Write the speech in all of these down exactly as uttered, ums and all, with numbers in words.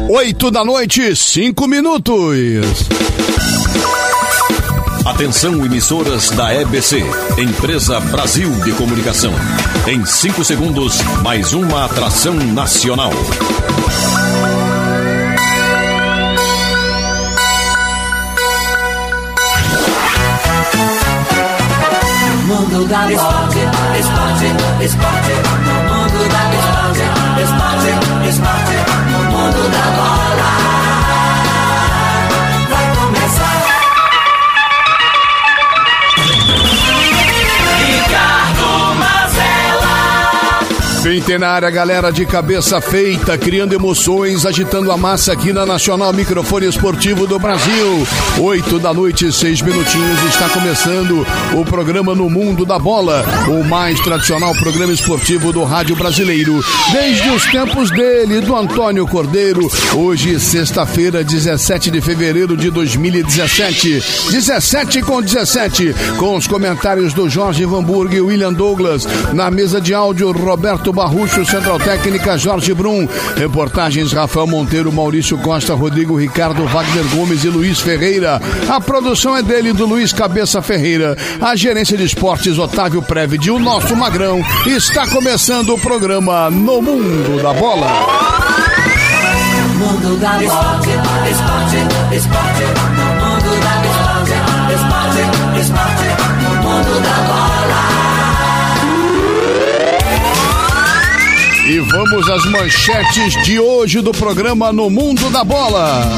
Oito da noite, cinco minutos. Atenção, emissoras da E B C, Empresa Brasil de Comunicação. Em cinco segundos, mais uma atração nacional. Mundo da esporte, esporte, esporte, no mundo da esporte, esporte, esporte, no mundo da bola. Vai começar. Ricardo Mazella. Vem na área, galera de cabeça feita, criando emoções, agitando a massa aqui na Nacional Microfone Esportivo do Brasil. Oito da noite, seis minutinhos, está começando o programa No Mundo da Bola, o mais tradicional programa esportivo do rádio brasileiro, desde os tempos dele, do Antônio Cordeiro. Hoje, sexta-feira, dezessete de fevereiro de dois mil e dezessete, dezessete com dezessete, com os comentários do Jorge Vanburg e William Douglas, na mesa de áudio, Roberto Barrucho, Central Técnica, Jorge Brum, reportagens Rafael Monteiro, Maurício Costa, Rodrigo Ricardo, Wagner Gomes e Luiz Ferreira. A produção é dele, do Luiz Cabeça Ferreira. A gerência de esportes, Otávio Prévide. O nosso Magrão. Está começando o programa No Mundo da Bola. Mundo da esporte, esporte, esporte, no mundo da esporte, esporte, esporte, no mundo da bola. E vamos às manchetes de hoje do programa No Mundo da Bola.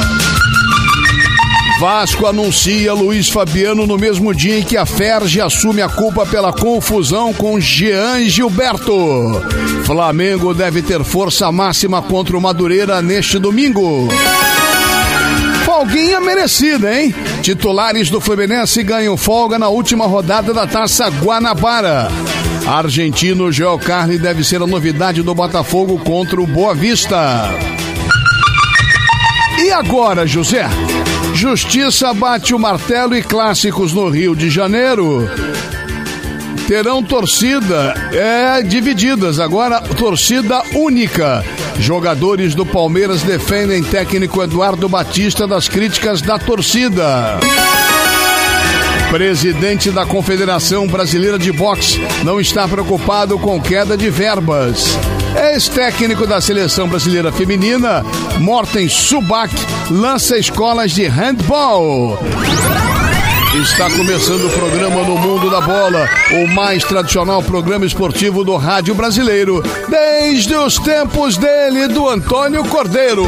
Vasco anuncia Luiz Fabiano no mesmo dia em que a Ferge assume a culpa pela confusão com Jean Gilberto. Flamengo deve ter força máxima contra o Madureira neste domingo. Folguinha merecida, hein? Titulares do Fluminense ganham folga na última rodada da Taça Guanabara. Argentino Joel Carli deve ser a novidade do Botafogo contra o Boa Vista. E agora, José? Justiça bate o martelo e clássicos no Rio de Janeiro terão torcida é, divididas, agora torcida única. Jogadores do Palmeiras defendem técnico Eduardo Batista das críticas da torcida. Presidente da Confederação Brasileira de Boxe não está preocupado com queda de verbas. Ex-técnico da Seleção Brasileira Feminina, Morten Subak, lança escolas de handball. Está começando o programa No Mundo da Bola, o mais tradicional programa esportivo do rádio brasileiro, desde os tempos dele, do Antônio Cordeiro.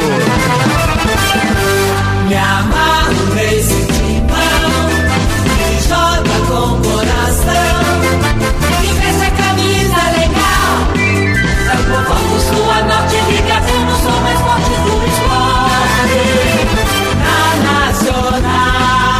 Me amarro nesse timão, que joga com coração, que veste a camisa legal. É o povão do Sul, a Norte, ligação no som mais forte do esporte. Na Nacional.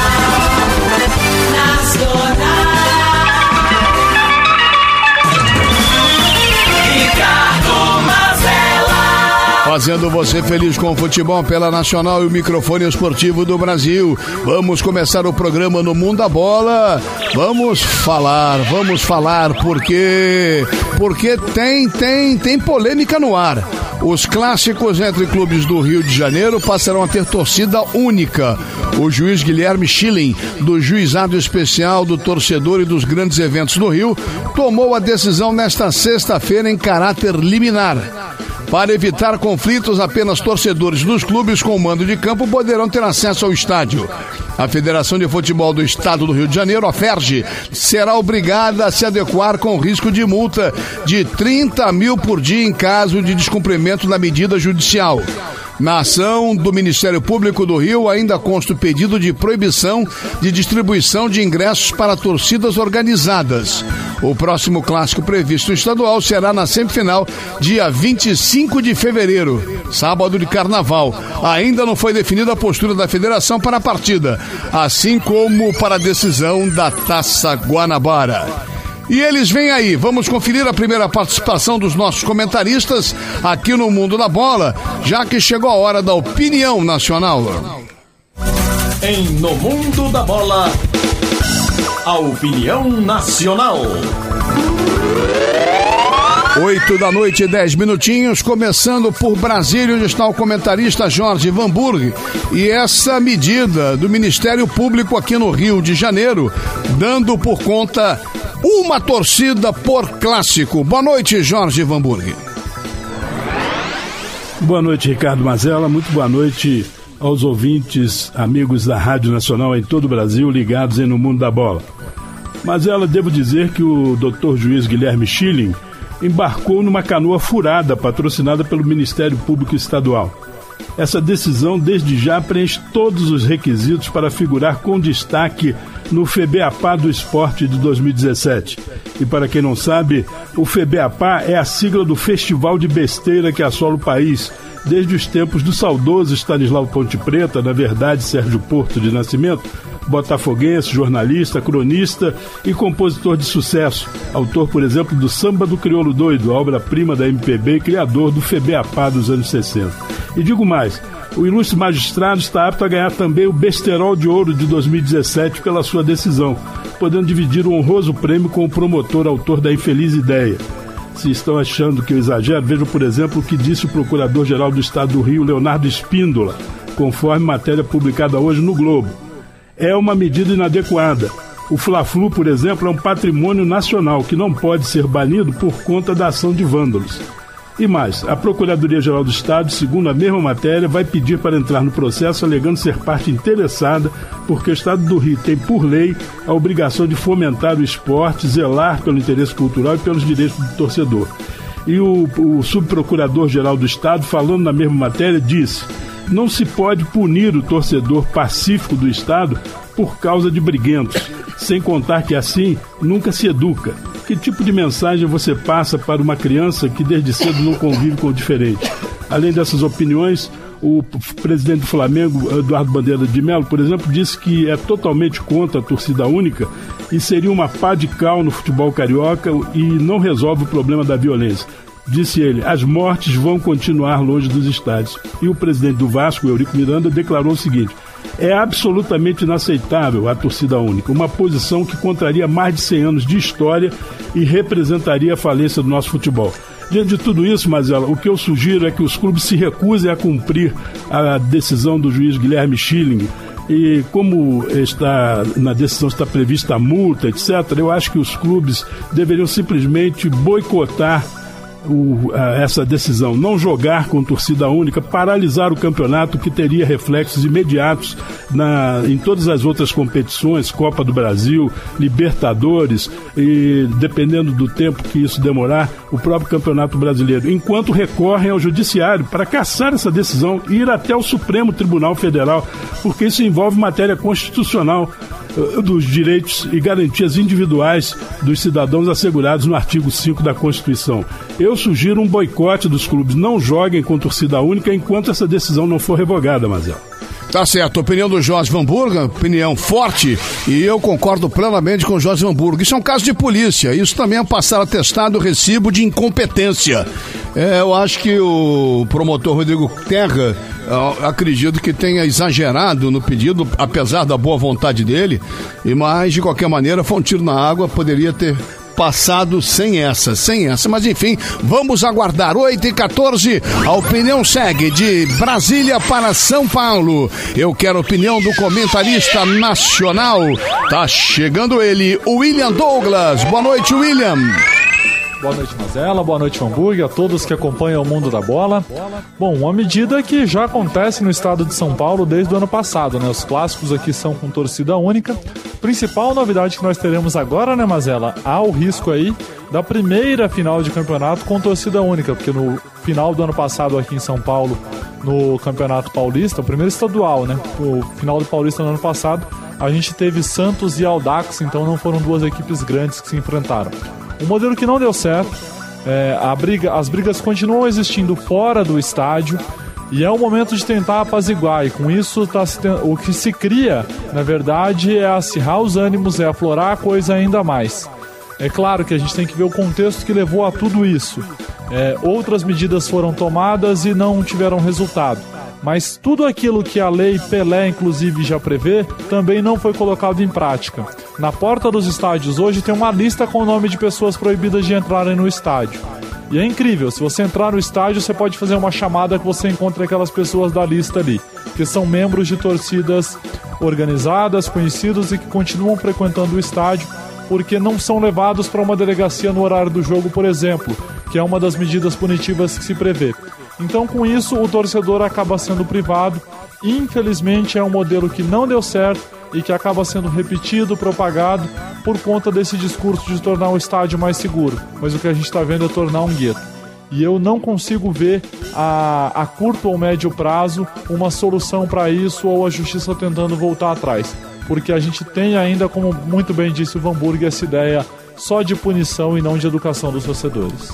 Fazendo você feliz com o futebol pela Nacional e o microfone esportivo do Brasil. Vamos começar o programa No Mundo da Bola. Vamos falar, vamos falar, porque porque tem, tem, tem polêmica no ar. Os clássicos entre clubes do Rio de Janeiro passarão a ter torcida única. O juiz Guilherme Schilling, do Juizado Especial do Torcedor e dos Grandes Eventos do Rio, tomou a decisão nesta sexta-feira em caráter liminar. Para evitar conflitos, apenas torcedores dos clubes com mando de campo poderão ter acesso ao estádio. A Federação de Futebol do Estado do Rio de Janeiro, a Ferge, será obrigada a se adequar com risco de multa de trinta mil por dia em caso de descumprimento da medida judicial. Na ação do Ministério Público do Rio ainda consta o pedido de proibição de distribuição de ingressos para torcidas organizadas. O próximo clássico previsto no estadual será na semifinal, dia vinte e cinco de fevereiro, sábado de carnaval. Ainda não foi definida a postura da federação para a partida, assim como para a decisão da Taça Guanabara. E eles vêm aí, vamos conferir a primeira participação dos nossos comentaristas aqui no Mundo da Bola, já que chegou a hora da opinião nacional. Em No Mundo da Bola, a opinião nacional. Oito da noite, dez minutinhos, começando por Brasília, onde está o comentarista Jorge Vanburg. E essa medida do Ministério Público aqui no Rio de Janeiro, dando por conta uma torcida por clássico. Boa noite, Jorge Vanburg. Boa noite, Ricardo Mazella. Muito boa noite aos ouvintes, amigos da Rádio Nacional em todo o Brasil, ligados aí no Mundo da Bola. Mazella, devo dizer que o doutor juiz Guilherme Schilling embarcou numa canoa furada, patrocinada pelo Ministério Público Estadual. Essa decisão, desde já, preenche todos os requisitos para figurar com destaque no FEBEAPA do Esporte de dois mil e dezessete. E para quem não sabe, o FEBEAPA é a sigla do Festival de Besteira que assola o país, desde os tempos do saudoso Stanislau Ponte Preta, na verdade Sérgio Porto de Nascimento, botafoguense, jornalista, cronista e compositor de sucesso, autor, por exemplo, do Samba do Crioulo Doido, obra-prima da M P B e criador do FEBEAPA dos anos sessenta. E digo mais, o ilustre magistrado está apto a ganhar também o Besterol de Ouro de dois mil e dezessete pela sua decisão, podendo dividir o honroso prêmio com o promotor autor da infeliz ideia. Se estão achando que eu exagero, vejam, por exemplo, o que disse o Procurador-Geral do Estado do Rio, Leonardo Espíndola, conforme matéria publicada hoje no Globo. É uma medida inadequada. O Fla-Flu, por exemplo, é um patrimônio nacional que não pode ser banido por conta da ação de vândalos. E mais, a Procuradoria-Geral do Estado, segundo a mesma matéria, vai pedir para entrar no processo alegando ser parte interessada, porque o Estado do Rio tem, por lei, a obrigação de fomentar o esporte, zelar pelo interesse cultural e pelos direitos do torcedor. E o, o Subprocurador-Geral do Estado, falando na mesma matéria, disse: não se pode punir o torcedor pacífico do Estado por causa de briguentos, sem contar que assim nunca se educa. Que tipo de mensagem você passa para uma criança que desde cedo não convive com o diferente? Além dessas opiniões, o presidente do Flamengo, Eduardo Bandeira de Mello, por exemplo, disse que é totalmente contra a torcida única e seria uma pá de cal no futebol carioca e não resolve o problema da violência. Disse ele: as mortes vão continuar longe dos estádios. E o presidente do Vasco, Eurico Miranda, declarou o seguinte: é absolutamente inaceitável a torcida única, uma posição que contraria mais de cem anos de história e representaria a falência do nosso futebol. Diante de tudo isso, Mazella, o que eu sugiro é que os clubes se recusem a cumprir a decisão do juiz Guilherme Schilling. E como está, na decisão está prevista a multa, etcétera, eu acho que os clubes deveriam simplesmente boicotar O, a, essa decisão, não jogar com torcida única, paralisar o campeonato, que teria reflexos imediatos na, em todas as outras competições, Copa do Brasil, Libertadores e, dependendo do tempo que isso demorar, o próprio Campeonato Brasileiro, enquanto recorrem ao Judiciário para cassar essa decisão e ir até o Supremo Tribunal Federal, porque isso envolve matéria constitucional dos direitos e garantias individuais dos cidadãos assegurados no artigo cinco da Constituição. Eu sugiro um boicote dos clubes, não joguem com torcida única enquanto essa decisão não for revogada, Mazella. Tá certo, opinião do Jorge Vanburg, opinião forte, e eu concordo plenamente com o Jorge Vanburg. Isso é um caso de polícia, isso também é passar atestado recibo de incompetência. É, eu acho que o promotor Rodrigo Terra, acredito que tenha exagerado no pedido, apesar da boa vontade dele, mas de qualquer maneira foi um tiro na água, poderia ter passado sem essa, sem essa, mas enfim, vamos aguardar. Oito e quatorze, a opinião segue de Brasília para São Paulo. Eu quero a opinião do comentarista nacional. Tá chegando ele, William Douglas. Boa noite, William. Boa noite, Mazella, boa noite, Hamburg, a todos que acompanham o Mundo da Bola. Bom, uma medida que já acontece no estado de São Paulo desde o ano passado, né? Os clássicos aqui são com torcida única. Principal novidade que nós teremos agora, né, Mazella? Há o risco aí da primeira final de campeonato com torcida única, porque no final do ano passado aqui em São Paulo, no Campeonato Paulista, o primeiro estadual, né? O final do Paulista no ano passado, a gente teve Santos e Audax, então não foram duas equipes grandes que se enfrentaram. Um modelo que não deu certo, é, a briga, as brigas continuam existindo fora do estádio e é o momento de tentar apaziguar, e com isso tá, o que se cria, na verdade, é acirrar os ânimos, é aflorar a coisa ainda mais. É claro que a gente tem que ver o contexto que levou a tudo isso. É, outras medidas foram tomadas e não tiveram resultado. Mas tudo aquilo que a lei Pelé, inclusive, já prevê, também não foi colocado em prática. Na porta dos estádios hoje tem uma lista com o nome de pessoas proibidas de entrarem no estádio. E é incrível, se você entrar no estádio, você pode fazer uma chamada que você encontra aquelas pessoas da lista ali, que são membros de torcidas organizadas, conhecidos e que continuam frequentando o estádio, porque não são levados para uma delegacia no horário do jogo, por exemplo, que é uma das medidas punitivas que se prevê. Então, com isso, o torcedor acaba sendo privado. Infelizmente, é um modelo que não deu certo e que acaba sendo repetido, propagado, por conta desse discurso de tornar o estádio mais seguro. Mas o que a gente está vendo é tornar um gueto. E eu não consigo ver a, a curto ou médio prazo uma solução para isso ou a justiça tentando voltar atrás. Porque a gente tem ainda, como muito bem disse o Vanburg, essa ideia só de punição e não de educação dos torcedores.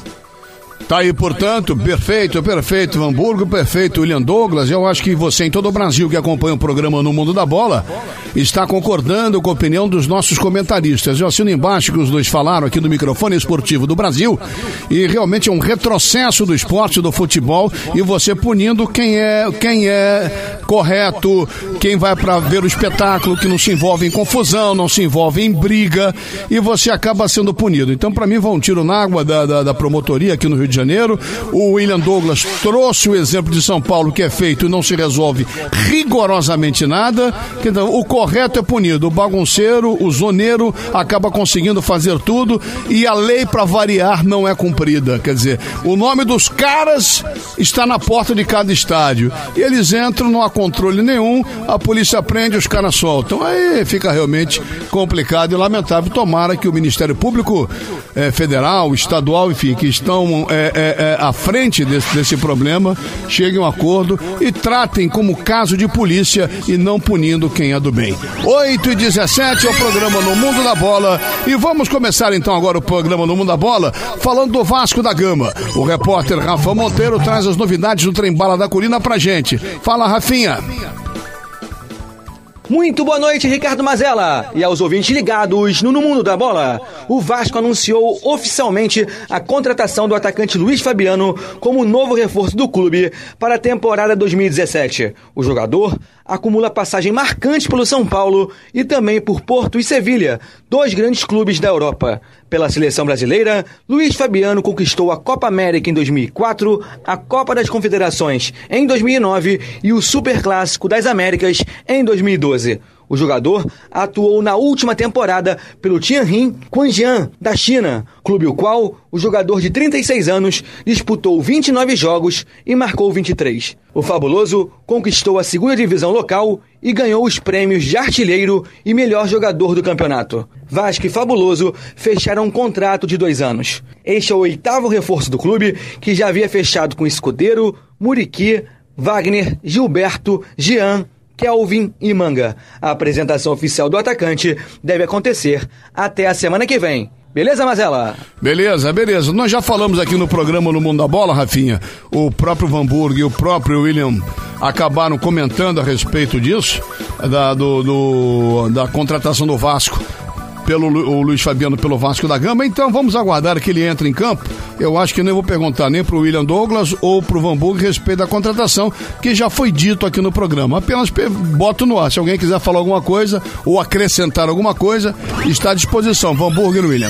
Tá aí, portanto, perfeito, perfeito, Hamburgo, perfeito, William Douglas. Eu acho que você, em todo o Brasil que acompanha o programa No Mundo da Bola, está concordando com a opinião dos nossos comentaristas. Eu assino embaixo que os dois falaram aqui no microfone esportivo do Brasil, e realmente é um retrocesso do esporte, do futebol, e você punindo quem é, quem é correto, quem vai para ver o espetáculo, que não se envolve em confusão, não se envolve em briga, e você acaba sendo punido. Então, para mim, vai um tiro na água da, da, da promotoria aqui no Rio de Janeiro. O William Douglas trouxe o exemplo de São Paulo, que é feito e não se resolve rigorosamente nada. Então, o correto é punido. O bagunceiro, o zoneiro, acaba conseguindo fazer tudo e a lei, para variar, não é cumprida. Quer dizer, o nome dos caras está na porta de cada estádio. Eles entram, não há controle nenhum, a polícia prende, os caras soltam. Aí fica realmente complicado e lamentável. Tomara que o Ministério Público eh, Federal, estadual, enfim, que estão É, é, é, à frente desse, desse problema, cheguem a um acordo e tratem como caso de polícia e não punindo quem é do bem. oito e dezessete é o programa No Mundo da Bola e vamos começar então agora o programa No Mundo da Bola falando do Vasco da Gama. O repórter Rafa Monteiro traz as novidades do Trem Bala da Colina pra gente. Fala, Rafinha. Muito boa noite, Ricardo Mazella, e aos ouvintes ligados no No Mundo da Bola. O Vasco anunciou oficialmente a contratação do atacante Luiz Fabiano como novo reforço do clube para a temporada dois mil e dezessete. O jogador acumula passagem marcante pelo São Paulo e também por Porto e Sevilha, dois grandes clubes da Europa. Pela seleção brasileira, Luiz Fabiano conquistou a Copa América em dois mil e quatro, a Copa das Confederações em dois mil e nove e o Superclássico das Américas em dois mil e doze. O jogador atuou na última temporada pelo Tianjin Quanjian, da China, clube o qual o jogador de trinta e seis anos disputou vinte e nove jogos e marcou vinte e três. O fabuloso conquistou a segunda divisão local e ganhou os prêmios de artilheiro e melhor jogador do campeonato. Vasco e Fabuloso fecharam um contrato de dois anos. Este é o oitavo reforço do clube, que já havia fechado com Escudeiro, Muriqui, Wagner, Gilberto, Jean, Kelvin e Manga. A apresentação oficial do atacante deve acontecer até a semana que vem. Beleza, Mazella? Beleza, beleza. Nós já falamos aqui no programa No Mundo da Bola, Rafinha. O próprio Vanburg e o próprio William acabaram comentando a respeito disso, da, do, do, da contratação do Vasco pelo o Luiz Fabiano pelo Vasco da Gama. Então vamos aguardar que ele entre em campo. Eu acho que nem vou perguntar nem pro William Douglas ou pro Vanburg a respeito da contratação, que já foi dito aqui no programa. Apenas boto no ar. Se alguém quiser falar alguma coisa ou acrescentar alguma coisa, está à disposição. Vanburg e William.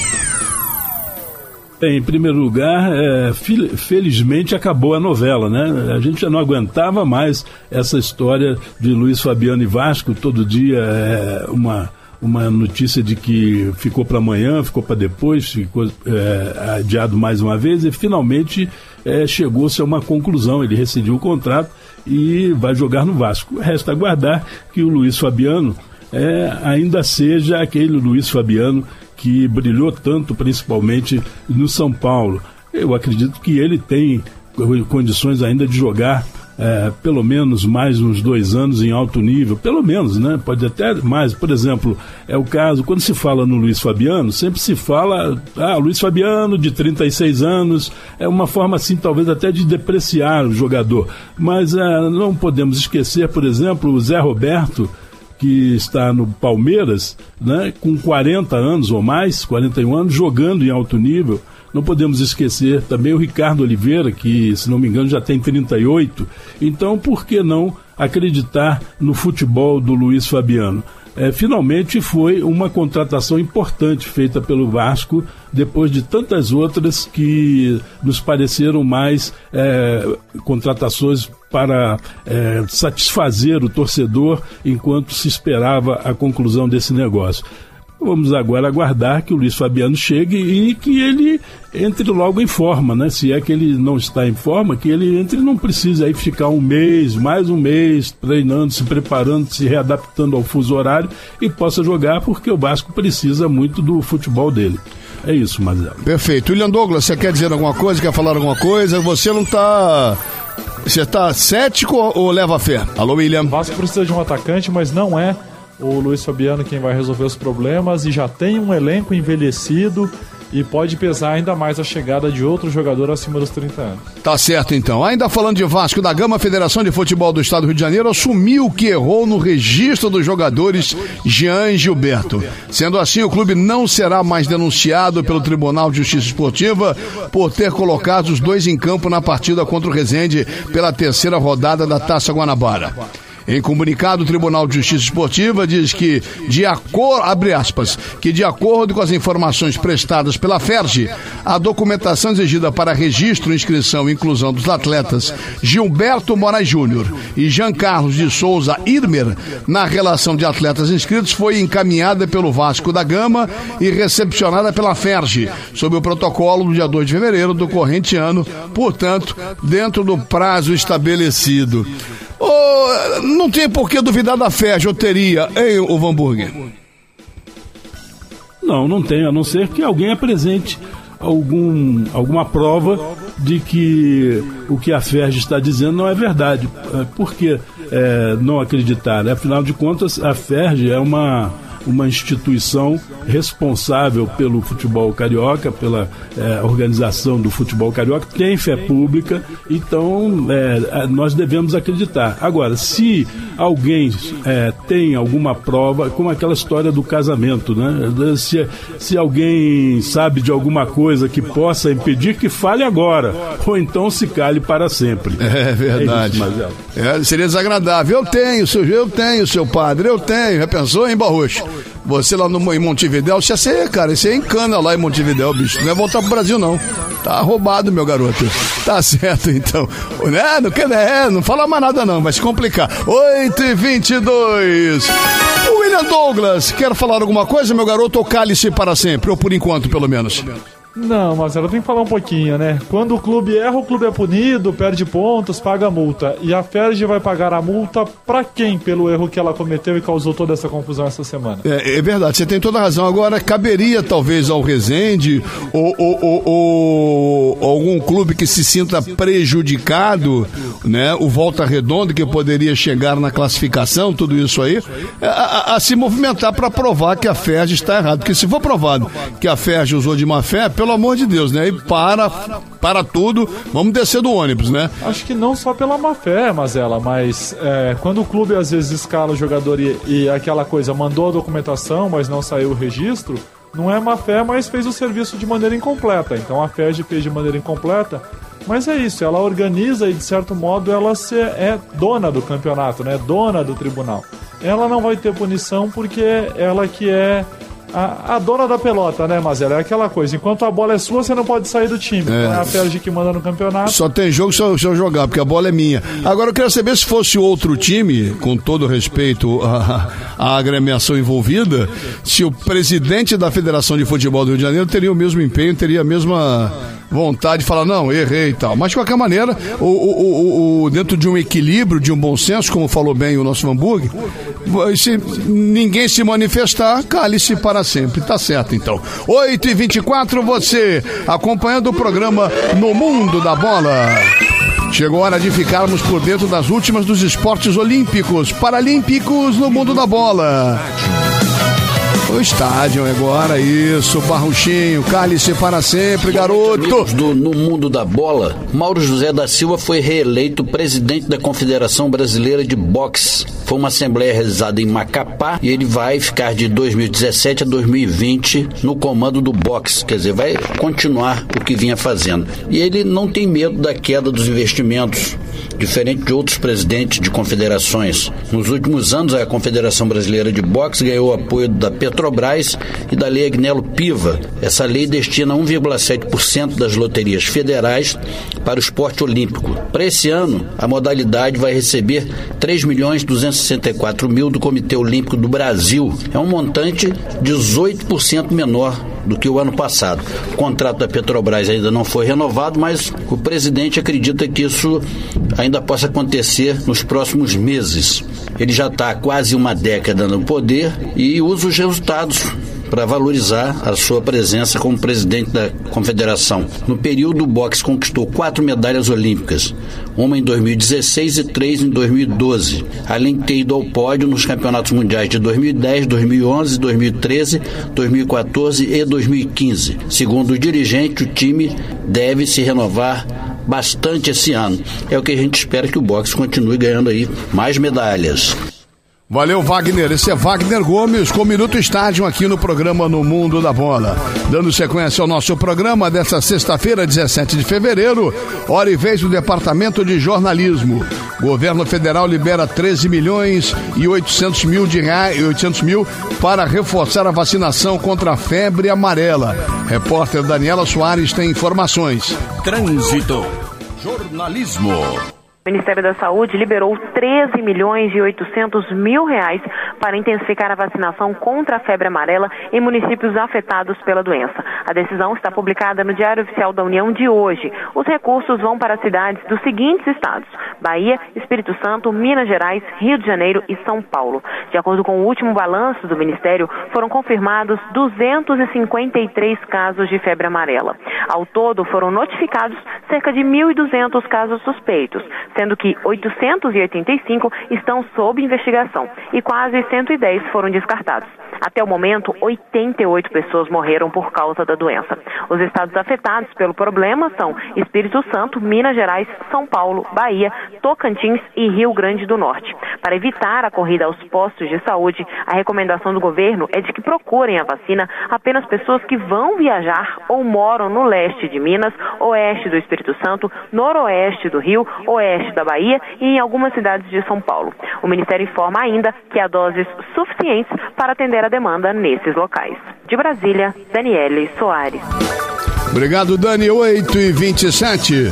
Em primeiro lugar, é, felizmente acabou a novela, né? A gente já não aguentava mais essa história de Luiz Fabiano e Vasco. Todo dia é uma... uma notícia de que ficou para amanhã, ficou para depois, ficou é, adiado mais uma vez e finalmente é, chegou-se a uma conclusão. Ele rescindiu o contrato e vai jogar no Vasco. Resta aguardar que o Luiz Fabiano é, ainda seja aquele Luiz Fabiano que brilhou tanto, principalmente no São Paulo. Eu acredito que ele tem condições ainda de jogar É, pelo menos mais uns dois anos em alto nível, pelo menos, né? Pode até mais. Por exemplo, é o caso, quando se fala no Luiz Fabiano, sempre se fala, ah, Luiz Fabiano de trinta e seis anos, é uma forma assim, talvez até de depreciar o jogador, mas é, não podemos esquecer, por exemplo, o Zé Roberto, que está no Palmeiras, né, com quarenta anos ou mais, quarenta e um anos, jogando em alto nível. Não podemos esquecer também o Ricardo Oliveira, que, se não me engano, já tem trinta e oito. Então, por que não acreditar no futebol do Luiz Fabiano? é, finalmente foi uma contratação importante feita pelo Vasco, depois de tantas outras que nos pareceram mais é, contratações para é, satisfazer o torcedor enquanto se esperava a conclusão desse negócio. Vamos agora aguardar que o Luiz Fabiano chegue e que ele entre logo em forma, né? Se é que ele não está em forma, que ele entre e não precise aí ficar um mês, mais um mês, treinando, se preparando, se readaptando ao fuso horário e possa jogar, porque o Vasco precisa muito do futebol dele. É isso, Marcelo. Perfeito. William Douglas, você quer dizer alguma coisa, quer falar alguma coisa? Você não está... Você está cético ou leva fé? Alô, William. O Vasco precisa de um atacante, mas não é o Luiz Fabiano quem vai resolver os problemas, e já tem um elenco envelhecido e pode pesar ainda mais a chegada de outro jogador acima dos trinta anos. Tá certo, então. Ainda falando de Vasco da Gama, a Federação de Futebol do Estado do Rio de Janeiro assumiu que errou no registro dos jogadores Jean e Gilberto. Sendo assim, o clube não será mais denunciado pelo Tribunal de Justiça Esportiva por ter colocado os dois em campo na partida contra o Resende pela terceira rodada da Taça Guanabara. Em comunicado, o Tribunal de Justiça Esportiva diz que, de acordo, abre aspas, que de acordo com as informações prestadas pela F E R J, a documentação exigida para registro, inscrição e inclusão dos atletas Gilberto Moraes Júnior e Jean Carlos de Souza Irmer na relação de atletas inscritos foi encaminhada pelo Vasco da Gama e recepcionada pela F E R J, sob o protocolo do dia dois de fevereiro do corrente ano, portanto, dentro do prazo estabelecido. Oh, não tem por que duvidar da F E R J, eu teria, hein, o Vanburg? Não, não tem, a não ser que alguém apresente algum, alguma prova de que o que a F E R J está dizendo não é verdade. Por que é, não acreditar? Afinal de contas, a F E R J é uma... uma instituição responsável pelo futebol carioca, pela é, organização do futebol carioca, tem fé pública, então é, nós devemos acreditar. Agora, se alguém é, tem alguma prova, como aquela história do casamento, né? Se, se alguém sabe de alguma coisa que possa impedir, que fale agora, ou então se cale para sempre. É verdade. É, é, seria desagradável. Eu tenho, seu, eu tenho, seu padre, eu tenho. Já pensou, hein, Barrocho? Você lá no, em Montevidéu, você é, cara, você encana lá em Montevidéu, bicho. Não é voltar pro Brasil, não. Tá roubado, meu garoto. Tá certo, então. Né? Não, quer, é, não fala mais nada, não. Vai se complicar. oito e vinte e dois. William Douglas, quer falar alguma coisa, meu garoto, ou cale-se para sempre? Ou por enquanto, pelo menos? Não, Marcelo, tem que falar um pouquinho, né? Quando o clube erra, o clube é punido, perde pontos, paga multa. E a F E R J vai pagar a multa pra quem pelo erro que ela cometeu e causou toda essa confusão essa semana? É, é verdade, você tem toda a razão. Agora, caberia talvez ao Resende ou, ou, ou, ou algum clube que se sinta prejudicado, né? O Volta Redonda, que poderia chegar na classificação, tudo isso aí, a, a, a se movimentar para provar que a F E R J está errada. Porque se for provado que a F E R J usou de má fé, pelo amor de Deus, né? E para, para tudo, vamos descer do ônibus, né? Acho que não só pela má fé, Mazela, mas é, quando o clube às vezes escala o jogador e, e aquela coisa, mandou a documentação, mas não saiu o registro, não é má fé, mas fez o serviço de maneira incompleta. Então a F E R J fez de maneira incompleta, mas é isso, ela organiza e de certo modo ela se, é dona do campeonato, né? Dona do tribunal. Ela não vai ter punição porque ela que é A, a dona da pelota, né, Mazela? É aquela coisa, enquanto a bola é sua, você não pode sair do time. É, então é a F E R J que manda no campeonato. Só tem jogo se eu, se eu jogar, porque a bola é minha. Agora eu quero saber se fosse outro time, com todo respeito à, à agremiação envolvida, se o presidente da Federação de Futebol do Rio de Janeiro teria o mesmo empenho, teria a mesma vontade de falar, não, errei e tal. Mas de qualquer maneira, o, o, o, o, dentro de um equilíbrio, de um bom senso, como falou bem o nosso Vanburg, se ninguém se manifestar, cale-se para sempre. Tá certo, então. oito e vinte e quatro, você acompanhando o programa No Mundo da Bola. Chegou a hora de ficarmos por dentro das últimas dos esportes olímpicos, paralímpicos no mundo da bola. O estádio agora, isso, Barruchinho, cale-se para sempre, garoto. Do, no mundo da bola, Mauro José da Silva foi reeleito presidente da Confederação Brasileira de Boxe. Foi uma assembleia realizada em Macapá e ele vai ficar de dois mil e dezessete a dois mil e vinte no comando do boxe, quer dizer, vai continuar o que vinha fazendo. E ele não tem medo da queda dos investimentos. diferente de outros presidentes de confederações. Nos últimos anos, a Confederação Brasileira de Boxe ganhou o apoio da Petrobras e da Lei Agnello Piva. Essa lei destina um vírgula sete por cento das loterias federais para o esporte olímpico. Para esse ano, a modalidade vai receber três milhões duzentos e sessenta e quatro mil do Comitê Olímpico do Brasil. É um montante dezoito por cento menor do que o ano passado. O contrato da Petrobras ainda não foi renovado, mas o presidente acredita que isso ainda possa acontecer nos próximos meses. Ele já está há quase uma década no poder e usa os resultados para valorizar a sua presença como presidente da confederação. No período, o boxe conquistou quatro medalhas olímpicas, uma em dois mil e dezesseis e três em dois mil e doze, além de ter ido ao pódio nos campeonatos mundiais de dois mil e dez, dois mil e onze, dois mil e treze, dois mil e quatorze e dois mil e quinze. Segundo o dirigente, o time deve se renovar bastante esse ano. É o que a gente espera, que o boxe continue ganhando aí mais medalhas. Valeu, Wagner. Esse é Wagner Gomes com o Minuto Estádio aqui no programa No Mundo da Bola. Dando sequência ao nosso programa desta sexta-feira, dezessete de fevereiro, hora e vez do Departamento de Jornalismo. Governo Federal libera treze milhões e oitocentos mil de reais, oitocentos mil para reforçar a vacinação contra a febre amarela. Repórter Daniela Soares tem informações. Trânsito. Jornalismo. O Ministério da Saúde liberou treze milhões e oitocentos mil reais para intensificar a vacinação contra a febre amarela em municípios afetados pela doença. A decisão está publicada no Diário Oficial da União de hoje. Os recursos vão para cidades dos seguintes estados: Bahia, Espírito Santo, Minas Gerais, Rio de Janeiro e São Paulo. De acordo com o último balanço do Ministério, foram confirmados duzentos e cinquenta e três casos de febre amarela. Ao todo, foram notificados cerca de mil e duzentos casos suspeitos, sendo que oitocentos e oitenta e cinco estão sob investigação e quase cento e dez foram descartados. Até o momento, oitenta e oito pessoas morreram por causa da doença. Os estados afetados pelo problema são Espírito Santo, Minas Gerais, São Paulo, Bahia, Tocantins e Rio Grande do Norte. Para evitar a corrida aos postos de saúde, a recomendação do governo é de que procurem a vacina apenas pessoas que vão viajar ou moram no leste de Minas, oeste do Espírito Santo, noroeste do Rio, oeste da Bahia e em algumas cidades de São Paulo. O Ministério informa ainda que há doses suficientes para atender a demanda nesses locais. De Brasília, Daniele Soares. Obrigado, Dani. oito e vinte e sete.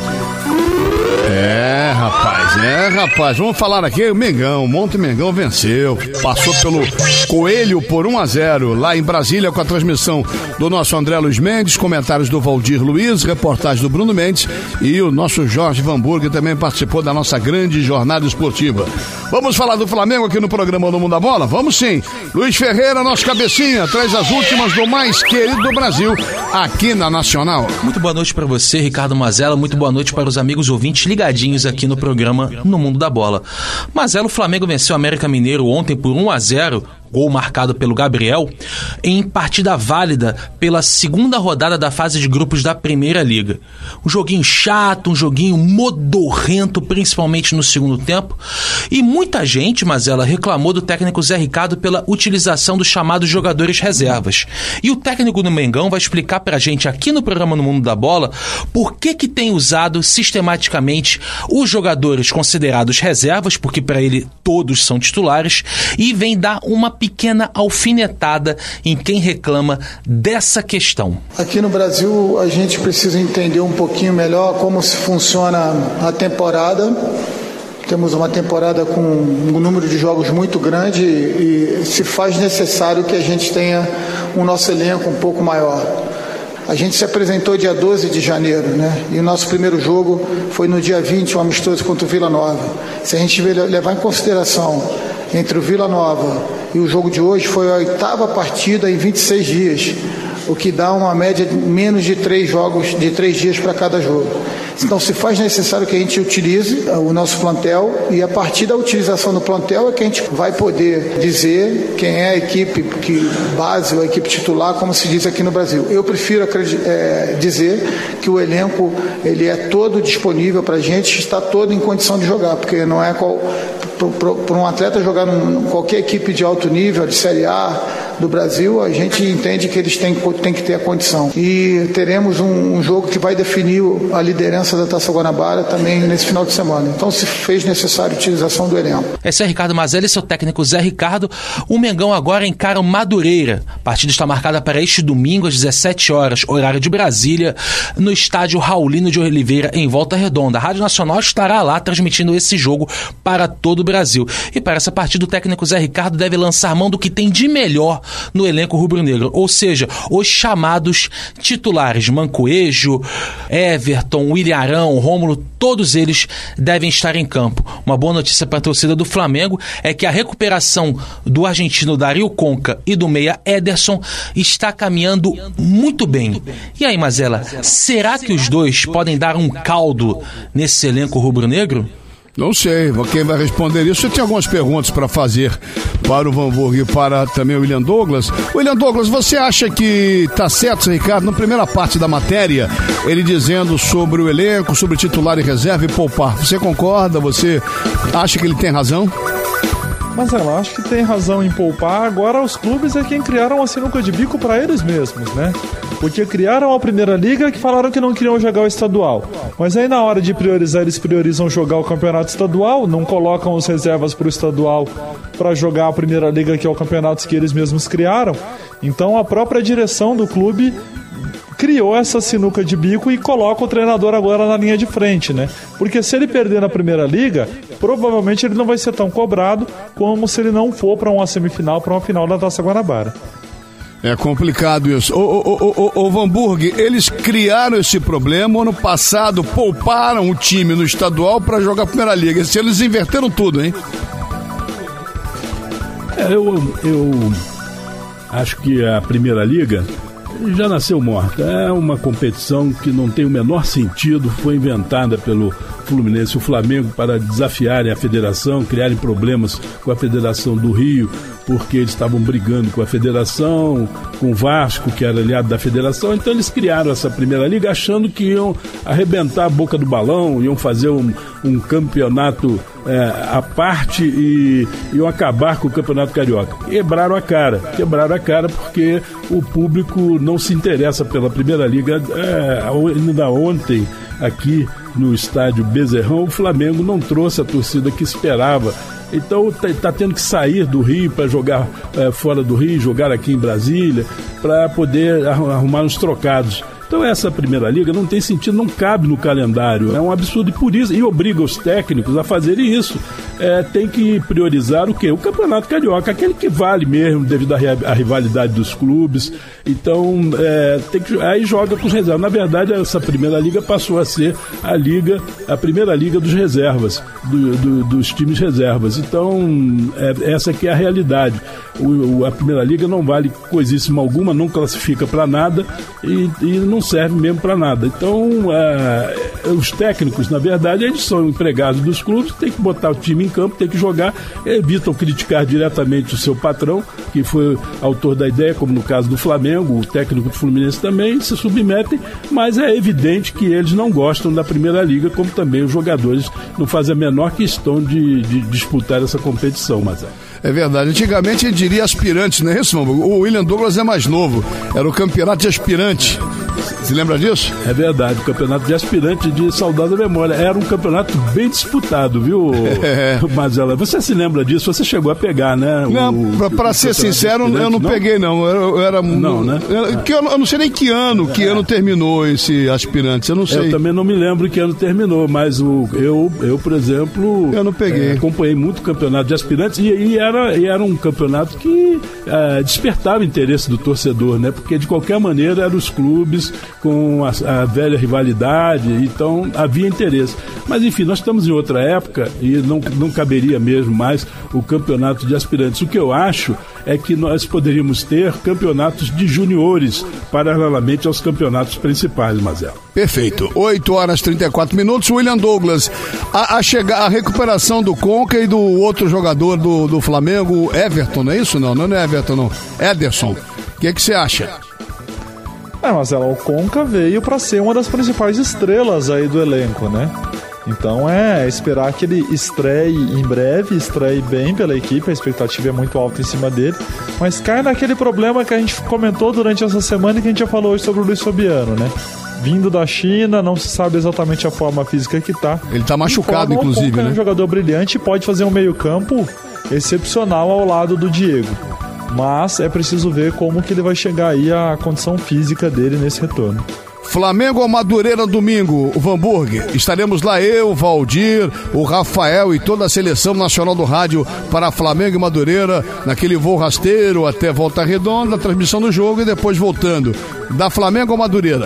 É, rapaz, é, rapaz. Vamos falar aqui, o Mengão, Monte Mengão venceu. Passou pelo Coelho por um a zero, lá em Brasília, com a transmissão do nosso André Luiz Mendes, comentários do Valdir Luiz, reportagem do Bruno Mendes e o nosso Jorge Van Burg também participou da nossa grande jornada esportiva. Vamos falar do Flamengo aqui no programa No Mundo da Bola? Vamos sim. Luiz Ferreira, nosso cabecinha, traz as últimas do mais querido do Brasil, aqui na Nacional. Muito boa noite para você, Ricardo Mazella. Muito boa noite para os amigos ouvintes ligadinhos aqui no programa No Mundo da Bola. Mazella, o Flamengo venceu o América Mineiro ontem por um a zero, gol marcado pelo Gabriel, em partida válida pela segunda rodada da fase de grupos da Primeira Liga. Um joguinho chato, um joguinho modorrento, principalmente no segundo tempo, e muita gente, Mazella, reclamou do técnico Zé Ricardo pela utilização dos chamados jogadores reservas. E o técnico do Mengão vai explicar pra gente aqui no programa No Mundo da Bola por que que tem usado sistematicamente os jogadores considerados reservas, porque para ele todos são titulares, e vem dar uma pequena alfinetada em quem reclama dessa questão. Aqui no Brasil a gente precisa entender um pouquinho melhor como se funciona a temporada. Temos uma temporada com um número de jogos muito grande e se faz necessário que a gente tenha o nosso elenco um pouco maior. A gente se apresentou dia doze de janeiro, né? E o nosso primeiro jogo foi no dia vinte, um amistoso contra o Vila Nova. Se a gente levar em consideração entre o Vila Nova e o jogo de hoje, foi a oitava partida em vinte e seis dias, o que dá uma média de menos de três jogos, de três dias para cada jogo. Então se faz necessário que a gente utilize o nosso plantel, e a partir da utilização do plantel é que a gente vai poder dizer quem é a equipe que, base ou a equipe titular, como se diz aqui no Brasil. Eu prefiro é, dizer que o elenco ele é todo disponível para a gente, está todo em condição de jogar, porque não é qual... para um atleta jogar em qualquer equipe de alto nível, de Série A do Brasil, a gente entende que eles têm, têm que ter a condição. E teremos um, um jogo que vai definir a liderança da Taça Guanabara também nesse final de semana. Então se fez necessária a utilização do elenco. Esse é Ricardo Mazelli e seu técnico Zé Ricardo. O Mengão agora encara o Madureira. A partida está marcada para este domingo às dezessete horas, horário de Brasília, no estádio Raulino de Oliveira, em Volta Redonda. A Rádio Nacional estará lá transmitindo esse jogo para todo o Brasil. E para essa partida, o técnico Zé Ricardo deve lançar mão do que tem de melhor no elenco rubro-negro, ou seja, os chamados titulares. Mancoejo, Everton, William Arão, Rômulo, todos eles devem estar em campo. Uma boa notícia para a torcida do Flamengo é que a recuperação do argentino Dario Conca e do meia Ederson está caminhando muito bem. E aí, Mazella, será que os dois podem dar um caldo nesse elenco rubro-negro? Não sei, quem vai responder isso? Eu tenho algumas perguntas para fazer para o Vanburg e para também o William Douglas. William Douglas, você acha que está certo, Ricardo, na primeira parte da matéria, ele dizendo sobre o elenco, sobre titular e reserva e poupar? Você concorda? Você acha que ele tem razão? Mas ela acho que tem razão em poupar. Agora os clubes é quem criaram a sinuca de bico para eles mesmos, né? Porque criaram a Primeira Liga que falaram que não queriam jogar o estadual. Mas aí na hora de priorizar, eles priorizam jogar o campeonato estadual, não colocam as reservas para o estadual para jogar a Primeira Liga, que é o campeonato que eles mesmos criaram. Então a própria direção do clube criou essa sinuca de bico e coloca o treinador agora na linha de frente, né? Porque se ele perder na Primeira Liga, provavelmente ele não vai ser tão cobrado como se ele não for para uma semifinal, para uma final da Taça Guanabara. É complicado isso. Ô, ô, ô, ô, ô Vanburg, eles criaram esse problema. Ano passado pouparam o time no estadual para jogar a Primeira Liga. Esse ano eles inverteram tudo, hein? É, eu, eu acho que a Primeira Liga já nasceu morta. É uma competição que não tem o menor sentido. Foi inventada pelo Fluminense e o Flamengo para desafiarem a federação, criarem problemas com a Federação do Rio, porque eles estavam brigando com a Federação, com o Vasco, que era aliado da Federação. Então eles criaram essa Primeira Liga achando que iam arrebentar a boca do balão, iam fazer um, um campeonato é, à parte e iam acabar com o Campeonato Carioca. Quebraram a cara, quebraram a cara porque o público não se interessa pela Primeira Liga. É, ainda ontem, aqui no estádio Bezerrão, o Flamengo não trouxe a torcida que esperava. Então está tendo que sair do Rio para jogar é, fora do Rio, jogar aqui em Brasília, para poder arrumar uns trocados. Então essa Primeira Liga não tem sentido, não cabe no calendário, é um absurdo, e por isso, e obriga os técnicos a fazerem isso. É, tem que priorizar o quê? O Campeonato Carioca, aquele que vale mesmo devido à rivalidade dos clubes. Então é, tem que, aí joga com os reservas. Na verdade, essa Primeira Liga passou a ser a liga, a Primeira Liga dos reservas, do, do, dos times reservas. Então é, essa aqui é a realidade. O, o, a Primeira Liga não vale coisíssima alguma, não classifica para nada e, e não serve mesmo para nada. Então é, os técnicos, na verdade, eles são empregados dos clubes, tem que botar o time em campo, tem que jogar, evitam criticar diretamente o seu patrão, que foi autor da ideia, como no caso do Flamengo, o técnico do Fluminense também, se submetem, mas é evidente que eles não gostam da Primeira Liga, como também os jogadores não fazem a menor questão de, de disputar essa competição, mas é. É verdade. Antigamente a gente diria aspirantes, não é isso, mano? O William Douglas é mais novo. Era o campeonato de aspirante. Você lembra disso? É verdade. O campeonato de aspirante de saudosa memória. Era um campeonato bem disputado, viu, é. Mazella? Você se lembra disso? Você chegou a pegar, né? Não, o, pra, pra o ser sincero, eu não, não peguei, não. Eu, eu era, não, né? Eu, que eu, eu não sei nem que ano, que ano terminou esse aspirante. Eu não sei. Eu também não me lembro que ano terminou, mas o, eu, eu, por exemplo... Eu não peguei. É, acompanhei muito o campeonato de aspirantes e, e era Era, e era um campeonato que uh, despertava o interesse do torcedor, né? Porque de qualquer maneira eram os clubes com a, a velha rivalidade, então havia interesse. Mas enfim, nós estamos em outra época e não, não caberia mesmo mais o campeonato de aspirantes. O que eu acho é que nós poderíamos ter campeonatos de juniores paralelamente aos campeonatos principais, Mazella. Perfeito. oito horas e trinta e quatro minutos. William Douglas, a, a, chegar, a recuperação do Conca e do outro jogador do, do Flamengo, Everton, não é isso? Não, não é Everton, não. Ederson. O que é que você acha? É, Marcelo, o Conca veio para ser uma das principais estrelas aí do elenco, né? Então é esperar que ele estreie em breve, estreie bem pela equipe, a expectativa é muito alta em cima dele, mas cai naquele problema que a gente comentou durante essa semana e que a gente já falou hoje sobre o Luiz Fabiano, né? Vindo da China, não se sabe exatamente a forma física que tá. Ele tá machucado, inclusive, né? É um jogador brilhante, pode fazer um meio-campo excepcional ao lado do Diego. Mas é preciso ver como que ele vai chegar aí à condição física dele nesse retorno. Flamengo ou Madureira domingo, o Hamburg. Estaremos lá eu, Valdir, o Rafael e toda a seleção nacional do rádio para Flamengo e Madureira, naquele voo rasteiro até Volta Redonda, transmissão do jogo e depois voltando. Da Flamengo ou Madureira?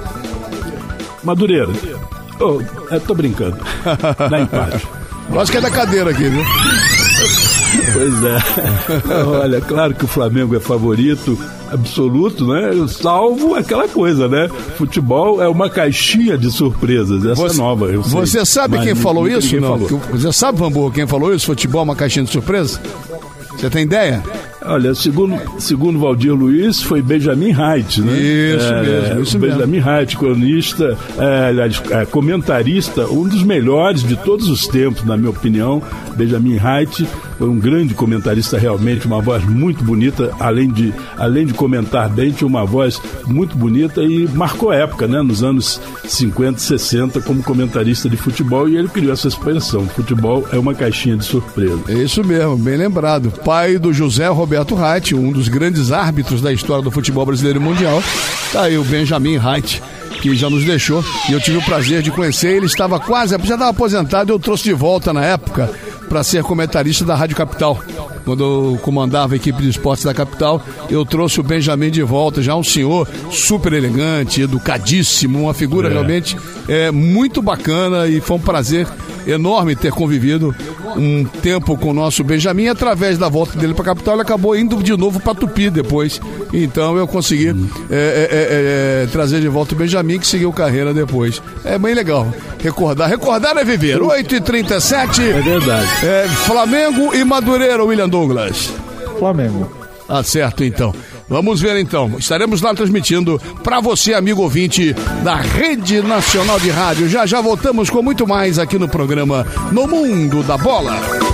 Madureira. Oh, é, tô brincando. Dá empate. Acho que é da cadeira aqui, viu? Pois é. Olha, claro que o Flamengo é favorito absoluto, né? Salvo aquela coisa, né? Futebol é uma caixinha de surpresas. Essa você, é nova. Eu sei. Você sabe Mas quem falou isso? Quem Não? falou. Você sabe, Hamburgo, quem falou isso? Futebol é uma caixinha de surpresas? Você tem ideia? Olha, segundo, segundo Valdir Luiz, foi Benjamin Haidt, né? Isso é, mesmo, isso mesmo. Benjamin Haidt, cronista, é, é, comentarista, um dos melhores de todos os tempos, na minha opinião. Benjamin Haidt foi um grande comentarista realmente, uma voz muito bonita, além de, além de comentar bem, tinha uma voz muito bonita e marcou época, né? Nos anos cinquenta e sessenta, como comentarista de futebol, e ele criou essa expressão: futebol é uma caixinha de surpresa. É isso mesmo, bem lembrado. Pai do José Roberto Haidt, um dos grandes árbitros da história do futebol brasileiro e mundial. Tá aí o Benjamin Haidt, que já nos deixou, e eu tive o prazer de conhecer. Ele estava quase, já estava aposentado, eu trouxe de volta na época para ser comentarista da Rádio Capital. Quando eu comandava a equipe de esportes da Capital, eu trouxe o Benjamin de volta, já um senhor super elegante, educadíssimo, uma figura é. realmente é, muito bacana, e foi um prazer enorme ter convivido um tempo com o nosso Benjamin. Através da volta dele para a Capital, ele acabou indo de novo para Tupi depois. Então eu consegui hum. é, é, é, trazer de volta o Benjamin, que seguiu carreira depois. É bem legal recordar. Recordar é viver. oito e trinta e sete. É verdade. É, Flamengo e Madureira, William Douglas. Flamengo. Ah, certo, então. Vamos ver, então. Estaremos lá transmitindo para você, amigo ouvinte da Rede Nacional de Rádio. Já já voltamos com muito mais aqui no programa No Mundo da Bola.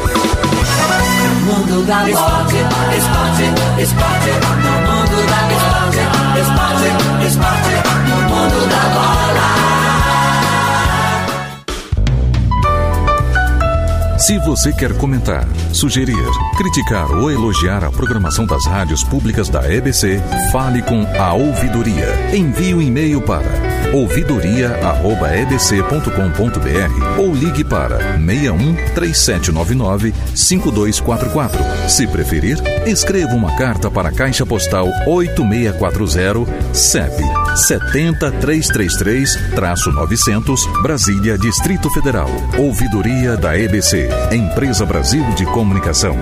Mundo da esporte, esporte, esporte. No mundo da esporte, esporte, esporte. No mundo da bola. Se você quer comentar, sugerir, criticar ou elogiar a programação das rádios públicas da E B C, fale com a Ouvidoria. Envie um e-mail para ouvidoria arroba e b c ponto com ponto b r ou ligue para seis um três sete nove nove cinco dois quatro quatro. Se preferir, escreva uma carta para a Caixa Postal oito seis quatro zero, C E P sete zero três três três novecentos, Brasília, Distrito Federal. Ouvidoria da E B C, Empresa Brasil de Comunicação.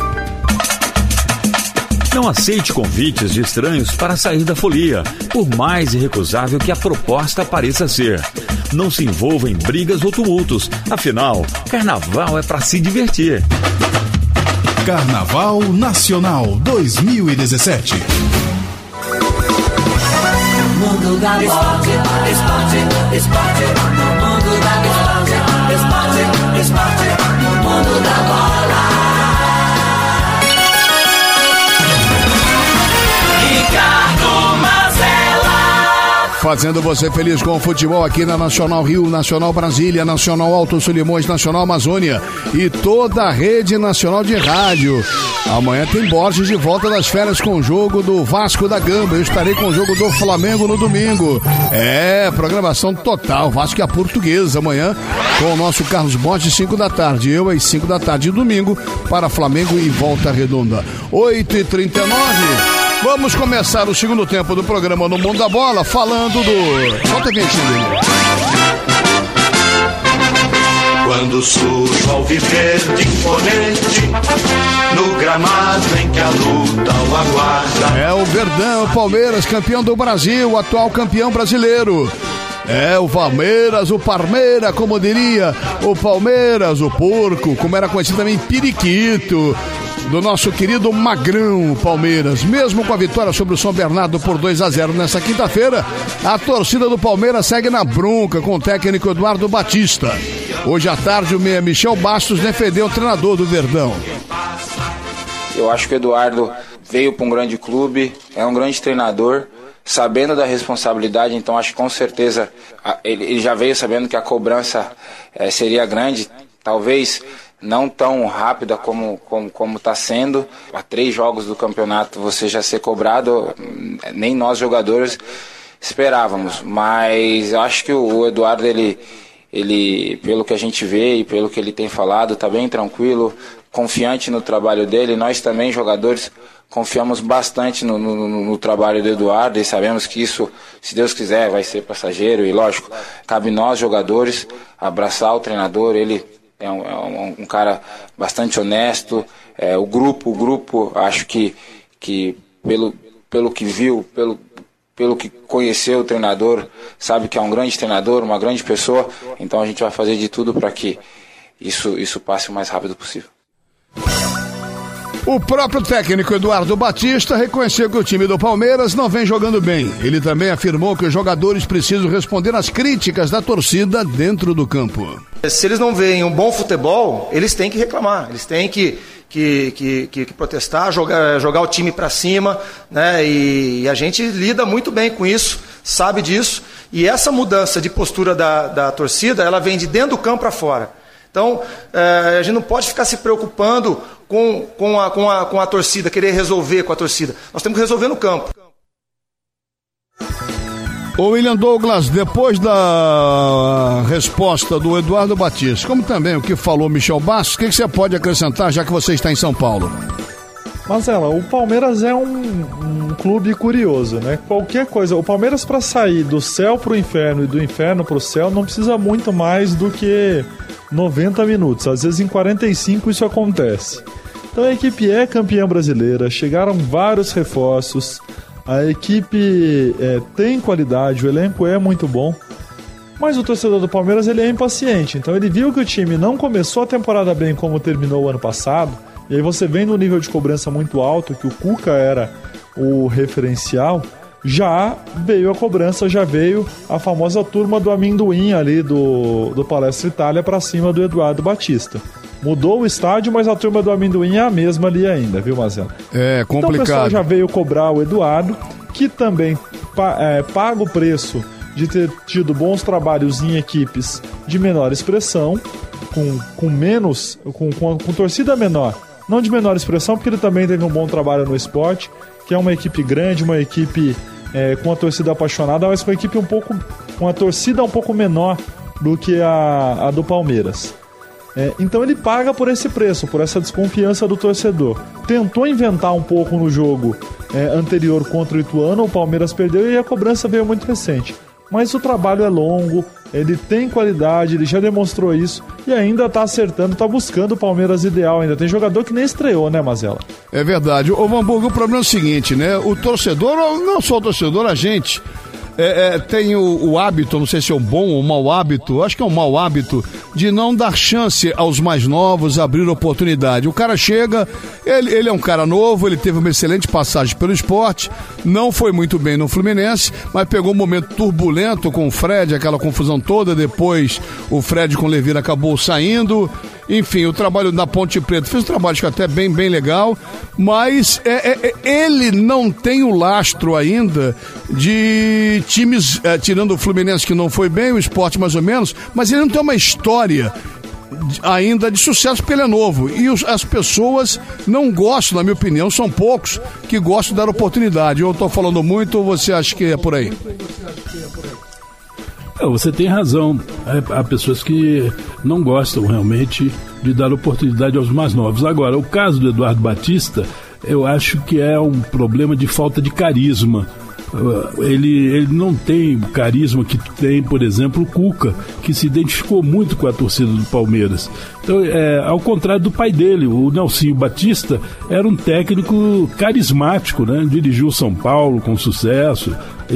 Não aceite convites de estranhos para sair da folia, por mais irrecusável que a proposta pareça ser. Não se envolva em brigas ou tumultos, afinal, carnaval é para se divertir. Carnaval Nacional dois mil e dezessete. Mundo da esporte, esporte, esporte. No mundo da esporte, esporte, esporte. No mundo da bola. Ricardo Mazella. Fazendo você feliz com o futebol aqui na Nacional Rio, Nacional Brasília, Nacional Alto Solimões, Nacional Amazônia e toda a Rede Nacional de Rádio. Amanhã tem Borges de volta das férias com o jogo do Vasco da Gama. Eu estarei com o jogo do Flamengo no domingo. É, programação total. Vasco e a Portuguesa amanhã com o nosso Carlos Borges, cinco da tarde. Eu às cinco da tarde, domingo, para Flamengo e Volta Redonda. oito e trinta e nove. Vamos começar o segundo tempo do programa No Mundo da Bola falando do... Solta a vinhetinha dele. Quando surge ao viver de imponente, no gramado em que a luta o aguarda. É o Verdão, Palmeiras, campeão do Brasil, atual campeão brasileiro. É o Palmeiras, o Parmeira, como diria o Palmeiras, o Porco, como era conhecido também, Periquito. do nosso querido Magrão Palmeiras. Mesmo com a vitória sobre o São Bernardo por dois a zero nessa quinta-feira, a torcida do Palmeiras segue na bronca com o técnico Eduardo Batista. Hoje à tarde, o meia Michel Bastos defendeu o treinador do Verdão. Eu acho que o Eduardo veio para um grande clube, é um grande treinador, sabendo da responsabilidade, então acho que com certeza ele, ele já veio sabendo que a cobrança é, seria grande, talvez não tão rápida como como como está sendo. Há três jogos do campeonato você já ser cobrado, nem nós jogadores esperávamos, mas eu acho que o, o Eduardo, ele, ele, pelo que a gente vê e pelo que ele tem falado, está bem tranquilo, confiante no trabalho dele. Nós também, jogadores, confiamos bastante no, no, no trabalho do Eduardo e sabemos que isso, se Deus quiser, vai ser passageiro e, lógico, cabe nós, jogadores, abraçar o treinador. Ele é um, é um, um cara bastante honesto, é, o grupo, o grupo, acho que, que pelo, pelo que viu, pelo, pelo que conheceu o treinador, sabe que é um grande treinador, uma grande pessoa, então a gente vai fazer de tudo para que isso, isso passe o mais rápido possível. O próprio técnico Eduardo Batista reconheceu que o time do Palmeiras não vem jogando bem. Ele também afirmou que os jogadores precisam responder às críticas da torcida dentro do campo. Se eles não veem um bom futebol, eles têm que reclamar, eles têm que, que, que, que, que protestar, jogar, jogar o time para cima, né? E, e a gente lida muito bem com isso, sabe disso. E essa mudança de postura da, da torcida, ela vem de dentro do campo para fora. Então, é, a gente não pode ficar se preocupando com, com, a, com, a, com a torcida, querer resolver com a torcida. Nós temos que resolver no campo. Ô William Douglas, depois da resposta do Eduardo Batista, como também o que falou Michel Bastos, o que, que você pode acrescentar, já que você está em São Paulo? Marcela, o Palmeiras é um, um clube curioso, né? Qualquer coisa, o Palmeiras, para sair do céu pro inferno e do inferno pro céu, não precisa muito mais do que noventa minutos. Às vezes em quarenta e cinco isso acontece. Então a equipe é campeã brasileira, chegaram vários reforços, a equipe é, tem qualidade, o elenco é muito bom, mas o torcedor do Palmeiras, ele é impaciente. Então ele viu que o time não começou a temporada bem como terminou o ano passado, e aí você vem no nível de cobrança muito alto, que o Cuca era o referencial, já veio a cobrança, já veio a famosa turma do amendoim ali do, do Palestra Itália para cima do Eduardo Batista. Mudou o estádio, mas a turma do amendoim é a mesma ali ainda, viu, Marcelo? É complicado. Então o pessoal já veio cobrar o Eduardo, que também é, paga o preço de ter tido bons trabalhos em equipes de menor expressão, com, com menos, com, com, com torcida menor. Não de menor expressão, porque ele também teve um bom trabalho no Sport, que é uma equipe grande, uma equipe é, com a torcida apaixonada, mas com a equipe um pouco, com a torcida um pouco menor do que a, a do Palmeiras. É, então ele paga por esse preço, por essa desconfiança do torcedor. Tentou inventar um pouco no jogo é, anterior contra o Ituano, o Palmeiras perdeu e a cobrança veio muito recente. Mas o trabalho é longo, ele tem qualidade, ele já demonstrou isso e ainda tá acertando, tá buscando o Palmeiras ideal. Ainda tem jogador que nem estreou, né, Mazela? É verdade. Ô, Hamburgo, o problema é o seguinte, né? O torcedor, não só o torcedor, a gente é, é, tem o, o hábito, não sei se é um bom ou um mau hábito, acho que é um mau hábito, de não dar chance aos mais novos, abrir oportunidade. O cara chega, ele, ele é um cara novo, ele teve uma excelente passagem pelo Sport, não foi muito bem no Fluminense, mas pegou um momento turbulento com o Fred, aquela confusão toda, depois o Fred com o Levira acabou saindo. Enfim, o trabalho da Ponte Preta fez um trabalho acho que até bem, bem legal, mas é, é, ele não tem o lastro ainda de times, é, tirando o Fluminense que não foi bem, o Sport mais ou menos, mas ele não tem uma história ainda de sucesso porque ele é novo. E os, as pessoas não gostam, na minha opinião, são poucos que gostam de dar oportunidade. Eu estou falando muito ou você acha que é por aí? Você tem razão. Há pessoas que não gostam realmente de dar oportunidade aos mais novos. Agora, o caso do Eduardo Batista, eu acho que é um problema de falta de carisma. Ele, ele não tem o carisma que tem, por exemplo, o Cuca, que se identificou muito com a torcida do Palmeiras. Então, é, ao contrário do pai dele, o Nelsinho Batista era um técnico carismático, né? Dirigiu o São Paulo com sucesso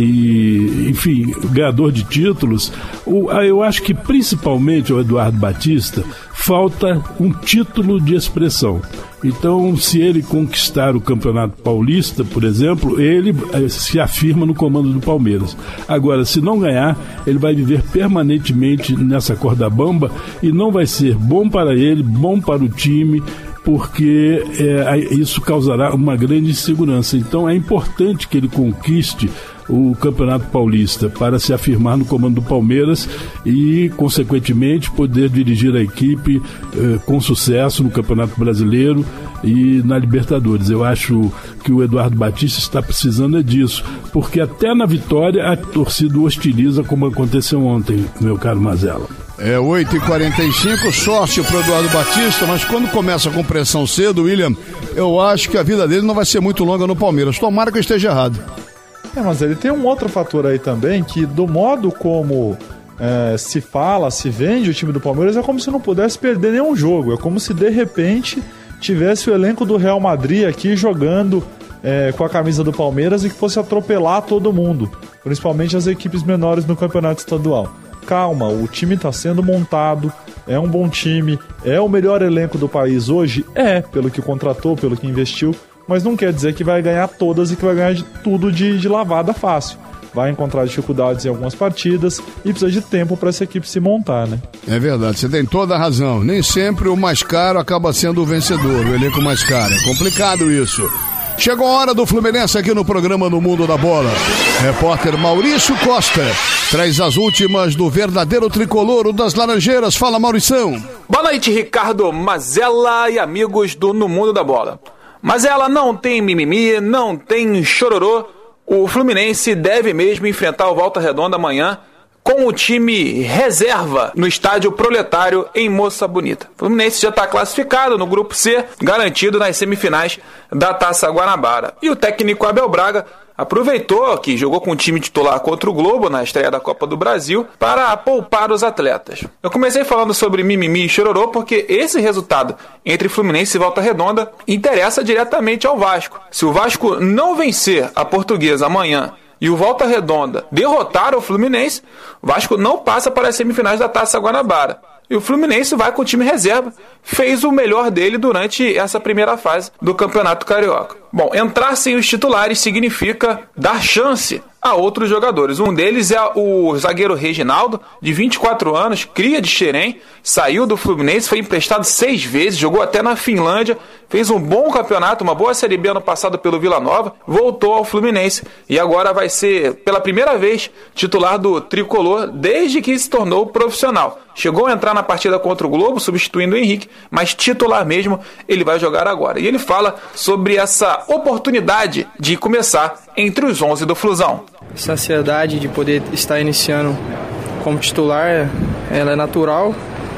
e, enfim, ganhador de títulos. O, eu acho que principalmente o Eduardo Batista falta um título de expressão. Então, se ele conquistar o Campeonato Paulista, por exemplo, ele eh, se afirma no comando do Palmeiras. Agora, se não ganhar, ele vai viver permanentemente nessa corda bamba e não vai ser bom para ele, bom para o time, porque é, isso causará uma grande insegurança. Então é importante que ele conquiste o Campeonato Paulista para se afirmar no comando do Palmeiras e, consequentemente, poder dirigir a equipe eh, com sucesso no Campeonato Brasileiro e na Libertadores. Eu acho que o Eduardo Batista está precisando é disso, porque até na vitória a torcida o hostiliza, como aconteceu ontem, meu caro Mazella. É oito e quarenta e cinco, sócio para o Eduardo Batista, mas quando começa com pressão cedo, William, eu acho que a vida dele não vai ser muito longa no Palmeiras. Tomara que eu esteja errado. É, mas ele tem um outro fator aí também, que do modo como é, se fala, se vende o time do Palmeiras, é como se não pudesse perder nenhum jogo. É como se de repente tivesse o elenco do Real Madrid aqui jogando é, com a camisa do Palmeiras e que fosse atropelar todo mundo, principalmente as equipes menores no campeonato estadual. Calma, o time está sendo montado, é um bom time, é o melhor elenco do país hoje? É, pelo que contratou, pelo que investiu, mas não quer dizer que vai ganhar todas e que vai ganhar de tudo de, de lavada fácil. Vai encontrar dificuldades em algumas partidas e precisa de tempo para essa equipe se montar, né? É verdade, você tem toda a razão. Nem sempre o mais caro acaba sendo o vencedor, o elenco mais caro. É complicado isso. Chegou a hora do Fluminense aqui no programa No Mundo da Bola. Repórter Maurício Costa traz as últimas do verdadeiro tricolor, o das Laranjeiras. Fala, Maurição. Boa noite, Ricardo Mazella e amigos do No Mundo da Bola. Mazella, não tem mimimi, não tem chororô. O Fluminense deve mesmo enfrentar o Volta Redonda amanhã com o time reserva no estádio Proletário em Moça Bonita. O Fluminense já está classificado no grupo C, garantido nas semifinais da Taça Guanabara. E o técnico Abel Braga aproveitou que jogou com o time titular contra o Globo na estreia da Copa do Brasil para poupar os atletas. Eu comecei falando sobre mimimi e chororô porque esse resultado entre Fluminense e Volta Redonda interessa diretamente ao Vasco. Se o Vasco não vencer a Portuguesa amanhã e o Volta Redonda derrotar o Fluminense, o Vasco não passa para as semifinais da Taça Guanabara. E o Fluminense vai com o time reserva, fez o melhor dele durante essa primeira fase do Campeonato Carioca. Bom, entrar sem os titulares significa dar chance a outros jogadores. Um deles é o zagueiro Reginaldo, de vinte e quatro anos, cria de Xerém, saiu do Fluminense, foi emprestado seis vezes, jogou até na Finlândia, fez um bom campeonato, uma boa Série B ano passado pelo Vila Nova, voltou ao Fluminense e agora vai ser, pela primeira vez, titular do Tricolor desde que se tornou profissional. Chegou a entrar na partida contra o Globo, substituindo o Henrique, mas titular mesmo ele vai jogar agora. E ele fala sobre essa oportunidade de começar entre os onze do Flusão. Essa ansiedade de poder estar iniciando como titular, ela é natural.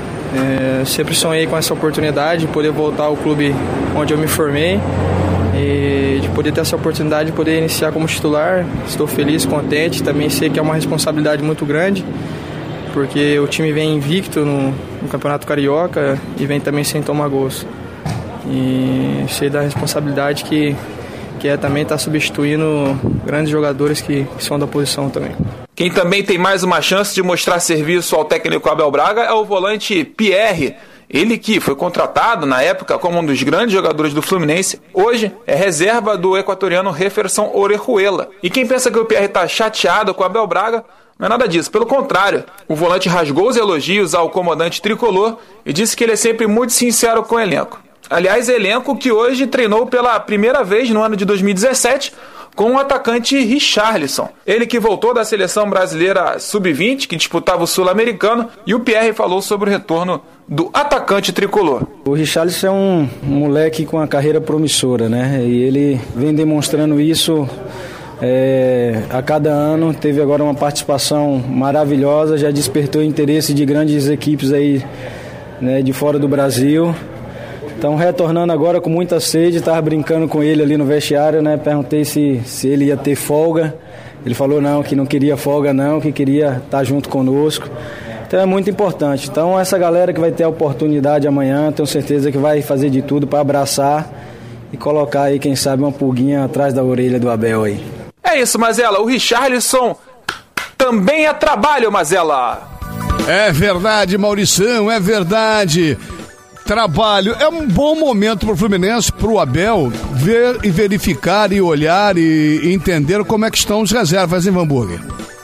É, sempre sonhei com essa oportunidade de poder voltar ao clube onde eu me formei e de poder ter essa oportunidade de poder iniciar como titular. Estou feliz, contente, também sei que é uma responsabilidade muito grande, porque o time vem invicto no, no Campeonato Carioca e vem também sem tomar gols. E sei da responsabilidade que, que é também estar substituindo grandes jogadores que, que são da posição também. Quem também tem mais uma chance de mostrar serviço ao técnico Abel Braga é o volante Pierre. Ele que foi contratado na época como um dos grandes jogadores do Fluminense, hoje é reserva do equatoriano Jefferson Orejuela. E quem pensa que o Pierre está chateado com o Abel Braga, não é nada disso, pelo contrário. O volante rasgou os elogios ao comandante tricolor e disse que ele é sempre muito sincero com o elenco. Aliás, elenco que hoje treinou pela primeira vez no ano de dois mil e dezessete com o atacante Richarlison. Ele que voltou da seleção brasileira sub vinte, que disputava o Sul-Americano, e o Pierre falou sobre o retorno do atacante tricolor. O Richarlison é um moleque com uma carreira promissora, né? E ele vem demonstrando isso é, a cada ano. Teve agora uma participação maravilhosa, já despertou interesse de grandes equipes aí, né, de fora do Brasil. Então, retornando agora com muita sede, estava brincando com ele ali no vestiário, né? Perguntei se, se ele ia ter folga. Ele falou não, que não queria folga não, que queria estar junto conosco. Então é muito importante. Então essa galera que vai ter a oportunidade amanhã, tenho certeza que vai fazer de tudo para abraçar e colocar aí, quem sabe, uma pulguinha atrás da orelha do Abel aí. É isso, Mazela. O Richarlison também é trabalho, Mazela. É verdade, Maurição, é verdade. Trabalho. É um bom momento pro Fluminense, pro Abel, ver e verificar e olhar e entender como é que estão os reservas em Hamburgo.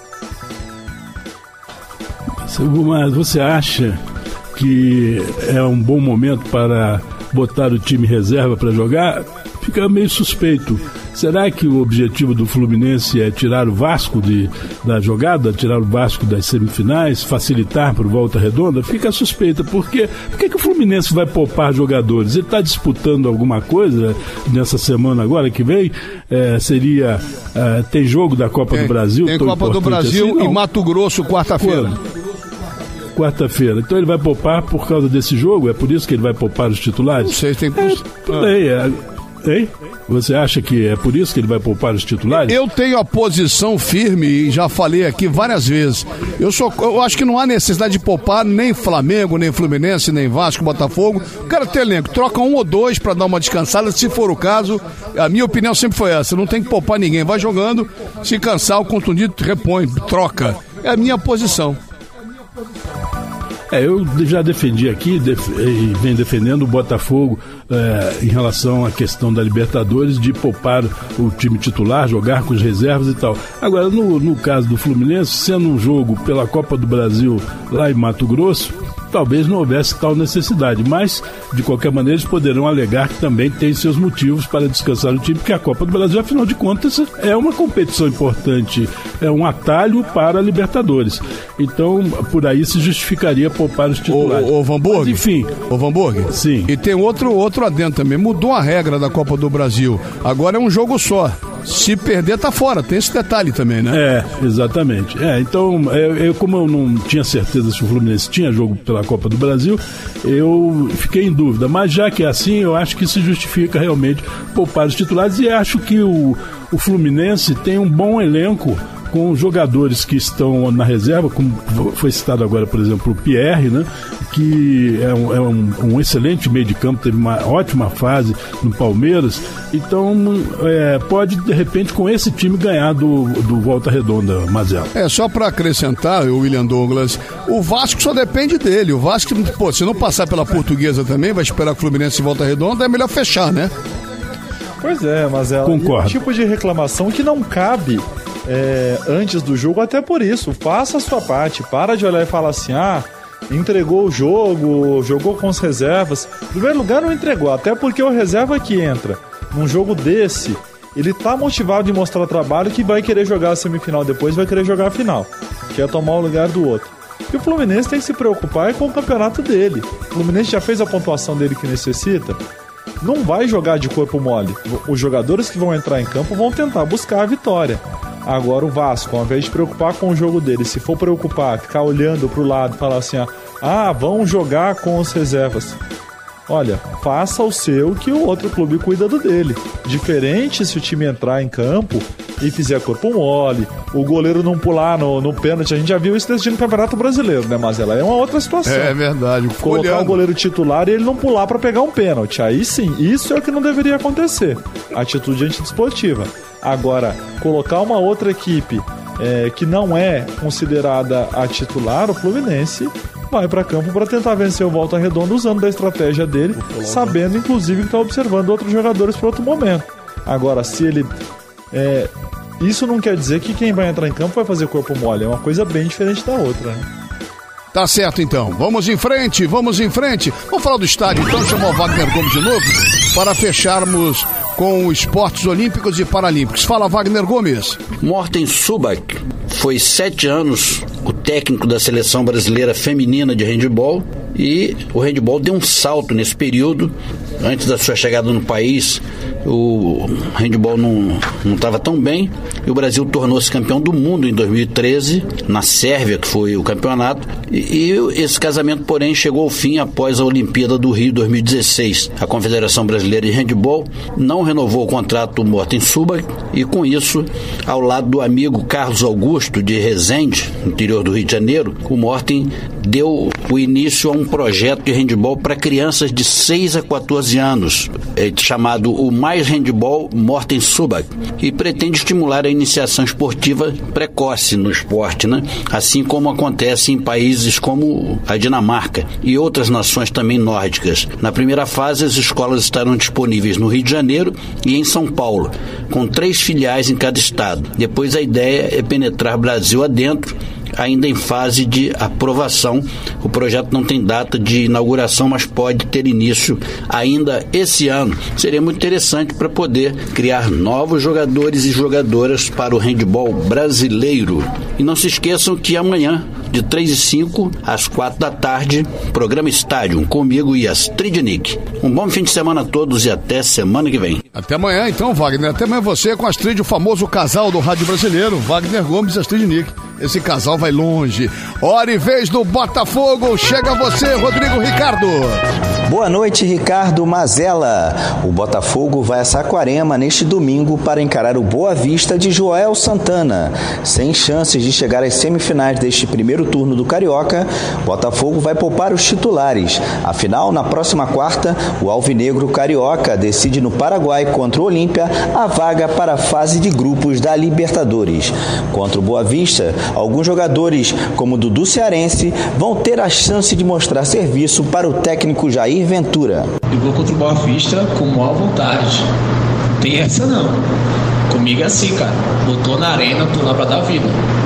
Mas você acha que é um bom momento para botar o time reserva para jogar? Fica meio suspeito. Será que o objetivo do Fluminense é tirar o Vasco de, da jogada, tirar o Vasco das semifinais, facilitar para o Volta Redonda? Fica suspeita. Por quê? Por que, que o Fluminense vai poupar jogadores? Ele está disputando alguma coisa nessa semana agora que vem? É, seria... É, tem jogo da Copa tem, do Brasil? Tem Copa do Brasil assim? e Mato Grosso quarta-feira. Quarta-feira. Então ele vai poupar por causa desse jogo? É por isso que ele vai poupar os titulares? Não sei, tem... É, tudo bem, é... Hein? Você acha que é por isso que ele vai poupar os titulares? Eu tenho a posição firme e já falei aqui várias vezes. Eu, sou, eu acho que não há necessidade de poupar nem Flamengo, nem Fluminense, nem Vasco, Botafogo. O cara tem elenco, troca um ou dois para dar uma descansada, se for o caso. A minha opinião sempre foi essa, não tem que poupar ninguém. Vai jogando, se cansar, o contundido repõe, troca. É a minha posição. É, eu já defendi aqui def- e venho defendendo o Botafogo é, em relação à questão da Libertadores, de poupar o time titular, jogar com as reservas e tal. Agora, no, no caso do Fluminense, sendo um jogo pela Copa do Brasil lá em Mato Grosso, talvez não houvesse tal necessidade, mas de qualquer maneira eles poderão alegar que também tem seus motivos para descansar o time, porque a Copa do Brasil, afinal de contas, é uma competição importante, é um atalho para a Libertadores. Então, por aí se justificaria poupar os titulares. Ô, ô Vanburg, mas, enfim. Ô Vanburg, sim. E tem outro, outro adendo também, mudou a regra da Copa do Brasil, agora é um jogo só. Se perder, tá fora. Tem esse detalhe também, né? É, exatamente. É, então, eu, eu, como eu não tinha certeza se o Fluminense tinha jogo pela Copa do Brasil, eu fiquei em dúvida. Mas já que é assim, eu acho que se justifica realmente poupar os titulares e acho que o, o Fluminense tem um bom elenco com jogadores que estão na reserva, como foi citado agora, por exemplo, o Pierre, né, que é, um, é um, um excelente meio de campo, teve uma ótima fase no Palmeiras, então é, pode, de repente, com esse time ganhar do, do Volta Redonda, Mazela. É, só para acrescentar, o William Douglas, o Vasco só depende dele, o Vasco, pô, se não passar pela Portuguesa também, vai esperar que o Fluminense Volta Redonda, é melhor fechar, né? Pois é, Mazela, concordo. É um tipo de reclamação que não cabe É, antes do jogo, até por isso, faça a sua parte, para de olhar e falar assim, ah, entregou o jogo, jogou com as reservas. Em primeiro lugar, não entregou, até porque o reserva que entra num jogo desse, ele tá motivado em mostrar trabalho, que vai querer jogar a semifinal depois, vai querer jogar a final, quer tomar o lugar do outro. E o Fluminense tem que se preocupar com o campeonato dele. O Fluminense já fez a pontuação dele que necessita, não vai jogar de corpo mole. Os jogadores que vão entrar em campo vão tentar buscar a vitória. Agora o Vasco, ao invés de preocupar com o jogo dele, se for preocupar, ficar olhando pro lado e falar assim, ah, vão jogar com as reservas. Olha, faça o seu que o outro clube cuida do dele. Diferente se o time entrar em campo e fizer corpo mole, o goleiro não pular no, no pênalti. A gente já viu isso decidindo no Campeonato Brasileiro, né, Mazela? É uma outra situação. É verdade. Colocar olhando. O goleiro titular e ele não pular para pegar um pênalti. Aí sim, isso é o que não deveria acontecer. Atitude antidesportiva. Agora, colocar uma outra equipe é, que não é considerada a titular, o Fluminense vai para campo para tentar vencer o Volta Redonda usando da estratégia dele, sabendo inclusive que está observando outros jogadores para outro momento. Agora, se ele... É, isso não quer dizer que quem vai entrar em campo vai fazer corpo mole, é uma coisa bem diferente da outra, né? Tá certo, então. Vamos em frente, vamos em frente. Vamos falar do estádio, então, chamar o Wagner Gomes de novo para fecharmos com os esportes olímpicos e paralímpicos. Fala, Wagner Gomes. Morten Subak foi sete anos o técnico da seleção brasileira feminina de handebol e o handebol deu um salto nesse período. Antes da sua chegada no país, o handebol não estava tão bem e o Brasil tornou-se campeão do mundo em dois mil e treze, na Sérvia, que foi o campeonato, e, e esse casamento, porém, chegou ao fim após a Olimpíada do Rio dois mil e dezesseis. A Confederação Brasileira de Handebol não renovou o contrato do Morten Subak e, com isso, ao lado do amigo Carlos Augusto de Resende, interior do Rio de Janeiro, o Morten deu o início a um projeto de handebol para crianças de seis a quatorze anos, é, chamado o Mais Handebol Morten Subak, e pretende estimular a iniciação esportiva precoce no esporte, né? Assim como acontece em países como a Dinamarca e outras nações também nórdicas. Na primeira fase, as escolas estarão disponíveis no Rio de Janeiro e em São Paulo, com três filiais em cada estado. Depois a ideia é penetrar Brasil adentro, ainda em fase de aprovação. O projeto não tem data de inauguração, mas pode ter início ainda esse ano. Seria muito interessante para poder criar novos jogadores e jogadoras para o handebol brasileiro. E não se esqueçam que amanhã, de três e cinco às quatro da tarde, programa Estádio, comigo e Astrid Nick. Um bom fim de semana a todos e até semana que vem. Até amanhã então, Wagner. Até amanhã você com a Astrid, o famoso casal do rádio brasileiro, Wagner Gomes e Astrid Nick. Esse casal vai longe. Hora e vez do Botafogo. Chega você, Rodrigo Ricardo. Boa noite, Ricardo Mazella. O Botafogo vai a Saquarema neste domingo para encarar o Boa Vista de Joel Santana. Sem chances de chegar às semifinais deste primeiro turno do Carioca, Botafogo vai poupar os titulares. Afinal, na próxima quarta, o Alvinegro Carioca decide no Paraguai contra o Olímpia a vaga para a fase de grupos da Libertadores. Contra o Boa Vista, alguns jogadores, como Dudu Cearense, vão ter a chance de mostrar serviço para o técnico Jair Ventura. Eu vou contra o Boa Vista com maior vontade. Não tem essa não. Comigo é assim, cara. Botou na arena, tô lá pra dar vida.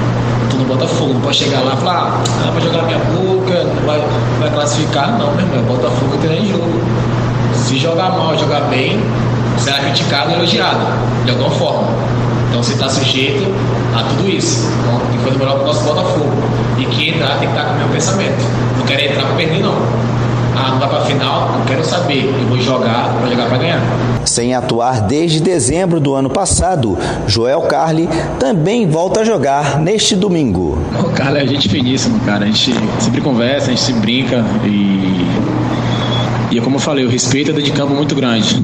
Tô no Botafogo. Não pode chegar lá e falar, ah, vai jogar minha boca, não vai, vai classificar. Não, meu irmão. Botafogo tem em jogo. Se jogar mal, jogar bem, será criticado e elogiado, de alguma forma. Então você está sujeito a tudo isso. Então tem que fazer melhor para o nosso Botafogo. E quem entrar tem que estar com o meu pensamento. Não quero entrar para perder, não. Ah, não vai para a final? Não quero saber. Eu vou jogar, vou jogar para ganhar. Sem atuar desde dezembro do ano passado, Joel Carli também volta a jogar neste domingo. O Carli é gente finíssima, cara. A gente sempre conversa, a gente se brinca e... E como eu falei, o respeito é de campo muito grande.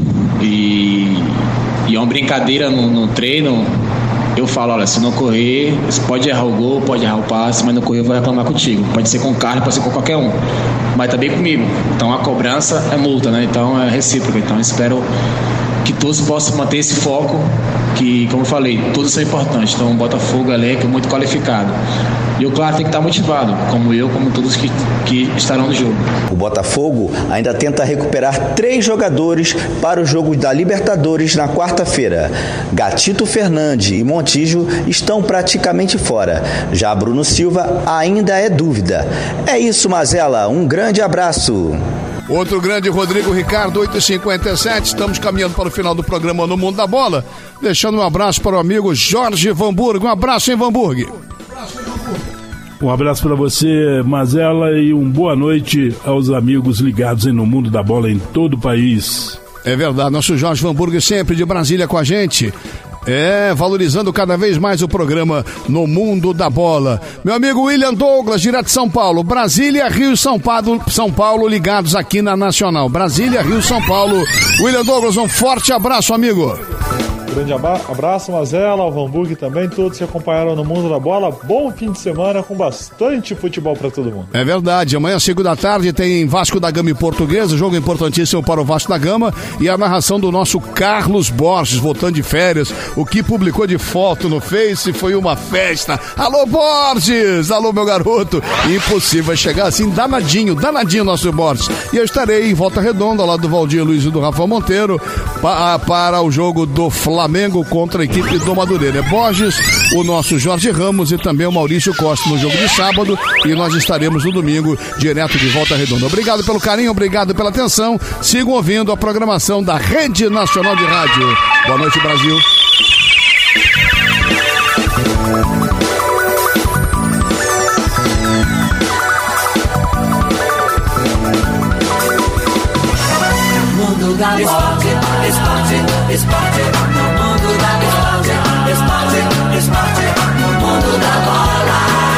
E, e é uma brincadeira no, no treino. Eu falo, olha, se não correr, você pode errar o gol, pode errar o passe, mas não correr eu vou reclamar contigo. Pode ser com o Carlos, pode ser com qualquer um. Mas também comigo. Então a cobrança é multa, né? Então é recíproca. Então eu espero que todos possam manter esse foco, que, como eu falei, todos são importantes. Então o Botafogo é elenco muito qualificado. E o claro tem que estar motivado, como eu, como todos que, que estarão no jogo. O Botafogo ainda tenta recuperar três jogadores para o jogo da Libertadores na quarta-feira. Gatito Fernandes e Montijo estão praticamente fora. Já Bruno Silva ainda é dúvida. É isso, Mazella. Um grande abraço. Outro grande Rodrigo Ricardo, oito e cinquenta e sete. Estamos caminhando para o final do programa No Mundo da Bola. Deixando um abraço para o amigo Jorge Vanburg. Um abraço em Vanburg. Um abraço para você, Mazella, e uma boa noite aos amigos ligados em No Mundo da Bola em todo o país. É verdade, nosso Jorge Vanburg sempre de Brasília com a gente. É, valorizando cada vez mais o programa No Mundo da Bola. Meu amigo William Douglas, direto de São Paulo. Brasília, Rio e São Paulo, São Paulo ligados aqui na Nacional. Brasília, Rio e São Paulo. William Douglas, um forte abraço, amigo. Grande abraço, Mazella, ao Vanburg também, todos que acompanharam No Mundo da Bola. Bom fim de semana com bastante futebol para todo mundo. É verdade, amanhã às cinco da tarde tem Vasco da Gama e Portuguesa, jogo importantíssimo para o Vasco da Gama, e a narração do nosso Carlos Borges, voltando de férias. O que publicou de foto no Face foi uma festa. Alô, Borges! Alô, meu garoto! Impossível chegar assim, danadinho, danadinho nosso Borges. E eu estarei em Volta Redonda, lá do Valdir Luiz e do Rafael Monteiro, pa- para o jogo do Flamengo Flamengo contra a equipe do Madureira. É Borges, o nosso Jorge Ramos e também o Maurício Costa no jogo de sábado, e nós estaremos no domingo direto de Volta Redonda. Obrigado pelo carinho, obrigado pela atenção. Sigam ouvindo a programação da Rede Nacional de Rádio. Boa noite, Brasil. Mundo da bola, esporte, esporte, no mundo da bola, esporte, esporte, no mundo da bola.